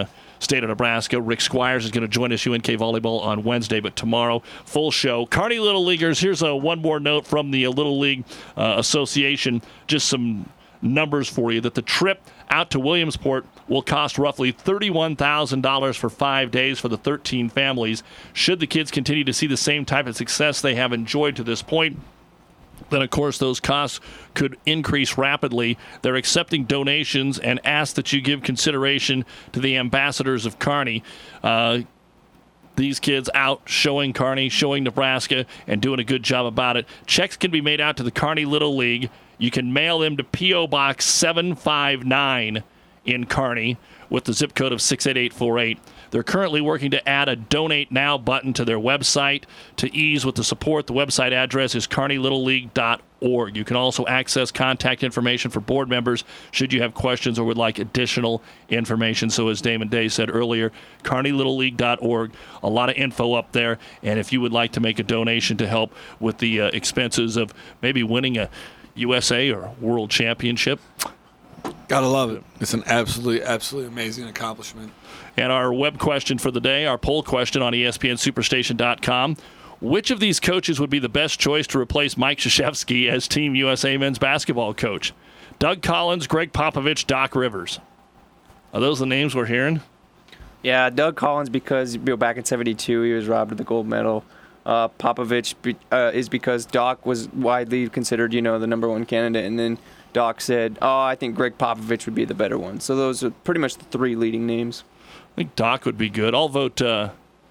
H: State of Nebraska. Rick Squires is going to join us, U N K Volleyball, on Wednesday, but tomorrow, full show. Kearney Little Leaguers, here's a one more note from the Little League uh, Association, just some numbers for you, that the trip out to Williamsport will cost roughly thirty-one thousand dollars for five days for the thirteen families. Should the kids continue to see the same type of success they have enjoyed to this point, then, of course, those costs could increase rapidly. They're accepting donations and ask that you give consideration to the ambassadors of Kearney. Uh, these kids out showing Kearney, showing Nebraska, and doing a good job about it. Checks can be made out to the Kearney Little League. You can mail them to P O. Box seven five nine in Kearney with the zip code of six eight eight four eight. They're currently working to add a Donate Now button to their website to ease with the support. The website address is kearney little league dot org. You can also access contact information for board members should you have questions or would like additional information. So as Damon Day said earlier, kearney little league dot org. A lot of info up there. And if you would like to make a donation to help with the uh, expenses of maybe winning a U S A or World Championship,
I: gotta love it. It's an absolutely, absolutely amazing accomplishment.
H: And our web question for the day, our poll question on E S P N Superstation dot com. Which of these coaches would be the best choice to replace Mike Krzyzewski as Team U S A men's basketball coach? Doug Collins, Greg Popovich, Doc Rivers. Are those the names we're hearing?
G: Yeah, Doug Collins, because you know, back in seventy-two he was robbed of the gold medal. Uh, Popovich be, uh, is because Doc was widely considered, you know, the number one candidate, and then Doc said, oh, I think Greg Popovich would be the better one. So those are pretty much the three leading names.
H: I think Doc would be good. I'll vote. Uh,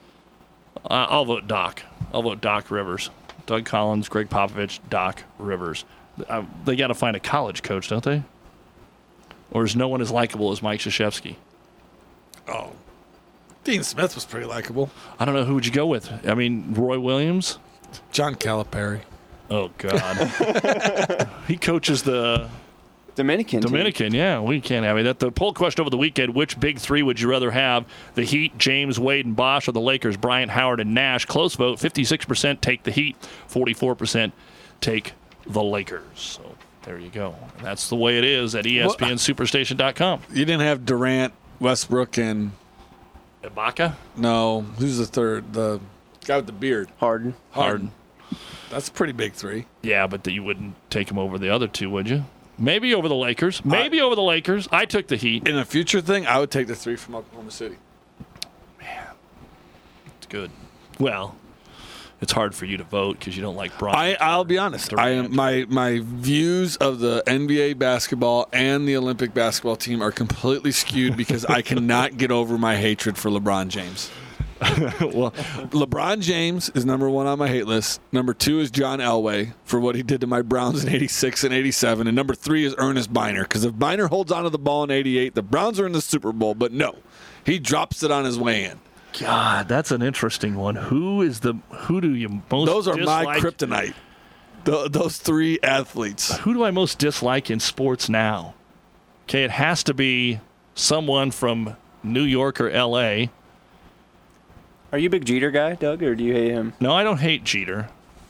H: I'll vote Doc. I'll vote Doc Rivers. Doug Collins, Greg Popovich, Doc Rivers. Uh, they got to find a college coach, don't they? Or is no one as likable as Mike Krzyzewski?
I: Oh, Dean Smith was pretty likable.
H: I don't know. Who would you go with? I mean, Roy Williams?
I: John Calipari.
H: Oh, God. He coaches the
G: Dominican.
H: Dominican,
G: team.
H: yeah. We can't have it. That the poll question over the weekend: which big three would you rather have? The Heat, James Wade and Bosh, or the Lakers, Bryant, Howard, and Nash? Close vote. fifty-six percent take the Heat. forty-four percent take the Lakers. So there you go. And that's the way it is at E S P N Superstation dot com.
I: You didn't have Durant, Westbrook, and
H: Ibaka?
I: No. Who's the third? The guy with the beard.
G: Harden.
H: Harden.
I: That's a pretty big three.
H: Yeah, but the, you wouldn't take him over the other two, would you? Maybe over the Lakers. Maybe uh, over the Lakers. I took the Heat.
I: In a future thing, I would take the three from Oklahoma City.
H: Man, it's good. Well, it's hard for you to vote because you don't like Bron.
I: I, I'll be honest. I am my my views of the N B A basketball and the Olympic basketball team are completely skewed because I cannot get over my hatred for LeBron James.
H: Well,
I: LeBron James is number one on my hate list. Number two is John Elway for what he did to my Browns in eighty-six and eighty-seven. And number three is Ernest Biner, because if Biner holds onto the ball in eighty-eight, the Browns are in the Super Bowl. But no, he drops it on his way in.
H: God, that's an interesting one. Who is the who do you most
I: Those are
H: dislike?
I: my kryptonite. The, those three athletes.
H: Who do I most dislike in sports now? Okay, it has to be someone from New York or L A.
G: Are you a big Jeter guy, Doug, or do you hate him?
H: No, I don't hate Jeter.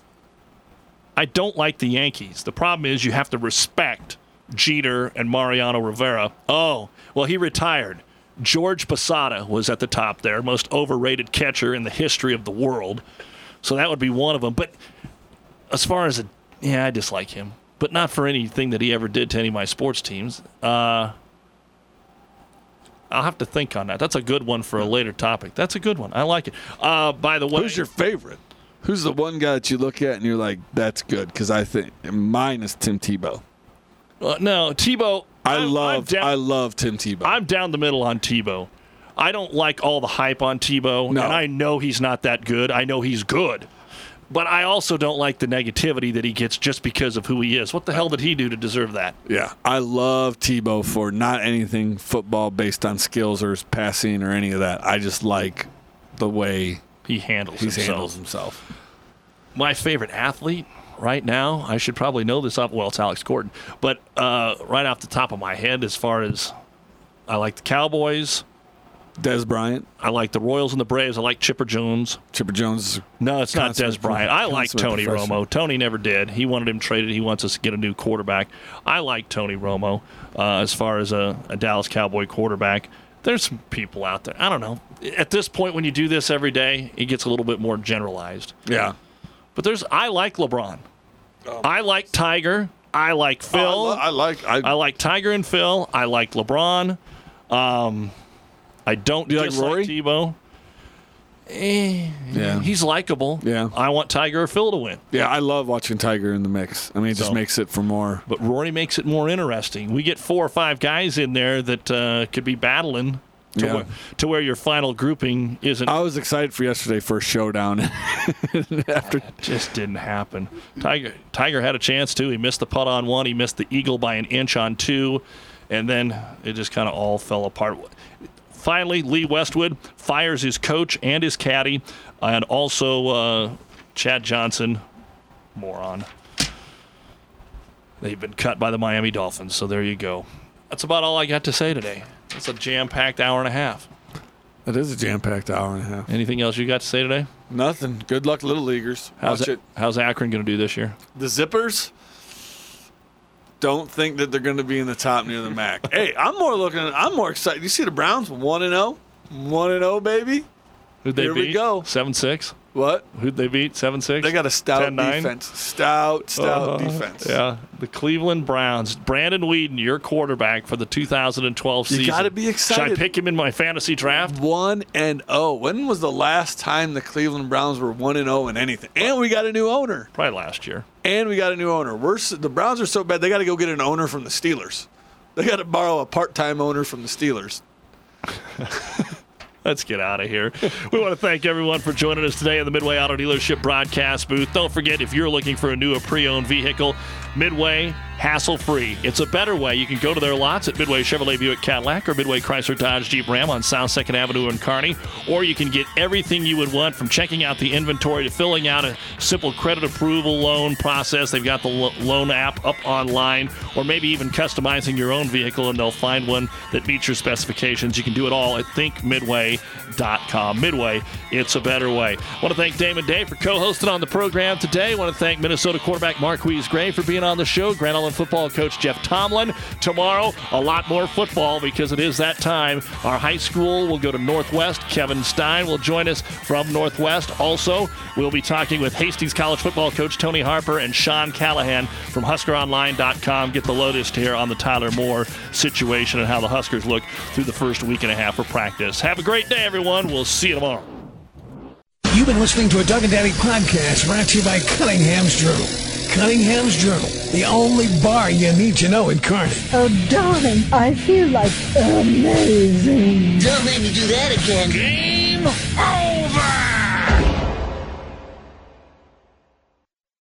H: I don't like the Yankees. The problem is you have to respect Jeter and Mariano Rivera. Oh, well, he retired. George Posada was at the top there, most overrated catcher in the history of the world. So that would be one of them. But as far as, a, yeah, I dislike him. But not for anything that he ever did to any of my sports teams. Uh, I'll have to think on that. That's a good one for a later topic. That's a good one. I like it. Uh, by the way,
I: who's your favorite? Who's the one guy that you look at and you're like, that's good? Because I think mine is Tim Tebow.
H: Uh, no, Tebow.
I: I
H: I'm,
I: love
H: I'm down,
I: I love Tim Tebow.
H: I'm down the middle on Tebow. I don't like all the hype on Tebow,
I: no.
H: and I know he's not that good. I know he's good. But I also don't like the negativity that he gets just because of who he is. What the hell did he do to deserve that?
I: Yeah, I love Tebow for not anything football based on skills or passing or any of that. I just like the way
H: he handles
I: he
H: himself.
I: handles himself.
H: My favorite athlete right now, I should probably know this off. Well, it's Alex Gordon. But uh, right off the top of my head, as far as I like the Cowboys.
I: Des Bryant.
H: I like the Royals and the Braves. I like Chipper Jones.
I: Chipper Jones.
H: No, it's not Des Bryant. I like Tony Romo. Tony never did. He wanted him traded. He wants us to get a new quarterback. I like Tony Romo uh, as far as a, a Dallas Cowboy quarterback. there's some people out there. I don't know. At this point, when you do this every day, it gets a little bit more generalized.
I: Yeah.
H: But there's, I like LeBron. Um, I like Tiger. I like Phil.
I: Oh, I, lo- I like. I,
H: I like Tiger and Phil. I like LeBron. Um, I don't
I: Do you like
H: dislike
I: Rory?
H: Tebow. Eh,
I: Yeah.
H: he's likable.
I: Yeah.
H: I want Tiger or Phil to win.
I: Yeah, I love watching Tiger in the mix. I mean, it just
H: So-
I: makes it for more.
H: But Rory makes it more interesting. We get four or five guys in there that uh, could be battling to,
I: Yeah.
H: where, to where your final grouping isn't.
I: I was excited for yesterday for a showdown. After
H: It just didn't happen. Tiger Tiger had a chance too. He missed the putt on one. He missed the eagle by an inch on two, and then it just kind of all fell apart. Finally, Lee Westwood fires his coach and his caddy, and also uh, Chad Johnson, moron. They've been cut by the Miami Dolphins, so there you go. That's about all I got to say today. It's a jam-packed hour and a half.
I: It is a jam-packed hour and a half.
H: Anything else you got to say today?
I: Nothing. Good luck, Little Leaguers.
H: How's,
I: Watch
H: it,
I: it.
H: how's Akron going to do this year?
I: The Zippers don't think that they're going to be in the top near the M A C. Hey, I'm more looking. I'm more excited. You see the Browns one and zero, one and zero, baby.
H: Who'd they
I: Here
H: beat?
I: we go.
H: seven six?
I: What?
H: Who'd they beat? seven six?
I: They got a stout
H: ten nine?
I: defense. Stout, stout
H: Uh,
I: defense.
H: Yeah. The Cleveland Browns. Brandon Weeden, your quarterback for the two thousand twelve
I: You
H: season.
I: gotta be excited.
H: Should I pick him in my fantasy draft?
I: One and zero. When was the last time the Cleveland Browns were one and zero in anything? And we got a new owner.
H: Probably last year.
I: And we got a new owner. We're s- the Browns are so bad they got to go get an owner from the Steelers. They got to borrow a part-time owner from the Steelers.
H: Let's get out of here. We want to thank everyone for joining us today in the Midway Auto Dealership broadcast booth. Don't forget, if you're looking for a new or pre-owned vehicle, Midway, hassle-free. It's a better way. You can go to their lots at Midway Chevrolet Buick Cadillac or Midway Chrysler Dodge Jeep Ram on South second Avenue in Kearney, or you can get everything you would want from checking out the inventory to filling out a simple credit approval loan process. They've got the lo- loan app up online, or maybe even customizing your own vehicle, and they'll find one that meets your specifications. You can do it all at think midway dot com. Midway, it's a better way. I want to thank Damon Day for co-hosting on the program today. I want to thank Minnesota quarterback Marquise Gray for being on the show. Grand Island football coach Jeff Tomlin. Tomorrow, a lot more football because it is that time. Our high school will go to Northwest. Kevin Stein will join us from Northwest. Also, we'll be talking with Hastings College football coach Tony Harper and Sean Callahan from Husker Online dot com. Get the latest here on the Tyler Moore situation and how the Huskers look through the first week and a half of practice. Have a great day, everyone. We'll see you tomorrow.
B: You've been listening to a Doug and Daddy podcast brought to you by Cunningham's Journal. Cunningham's Journal, the only bar you need to know in Kearney.
C: Oh, darling, I feel like amazing.
B: Don't make me do that again.
C: Game over.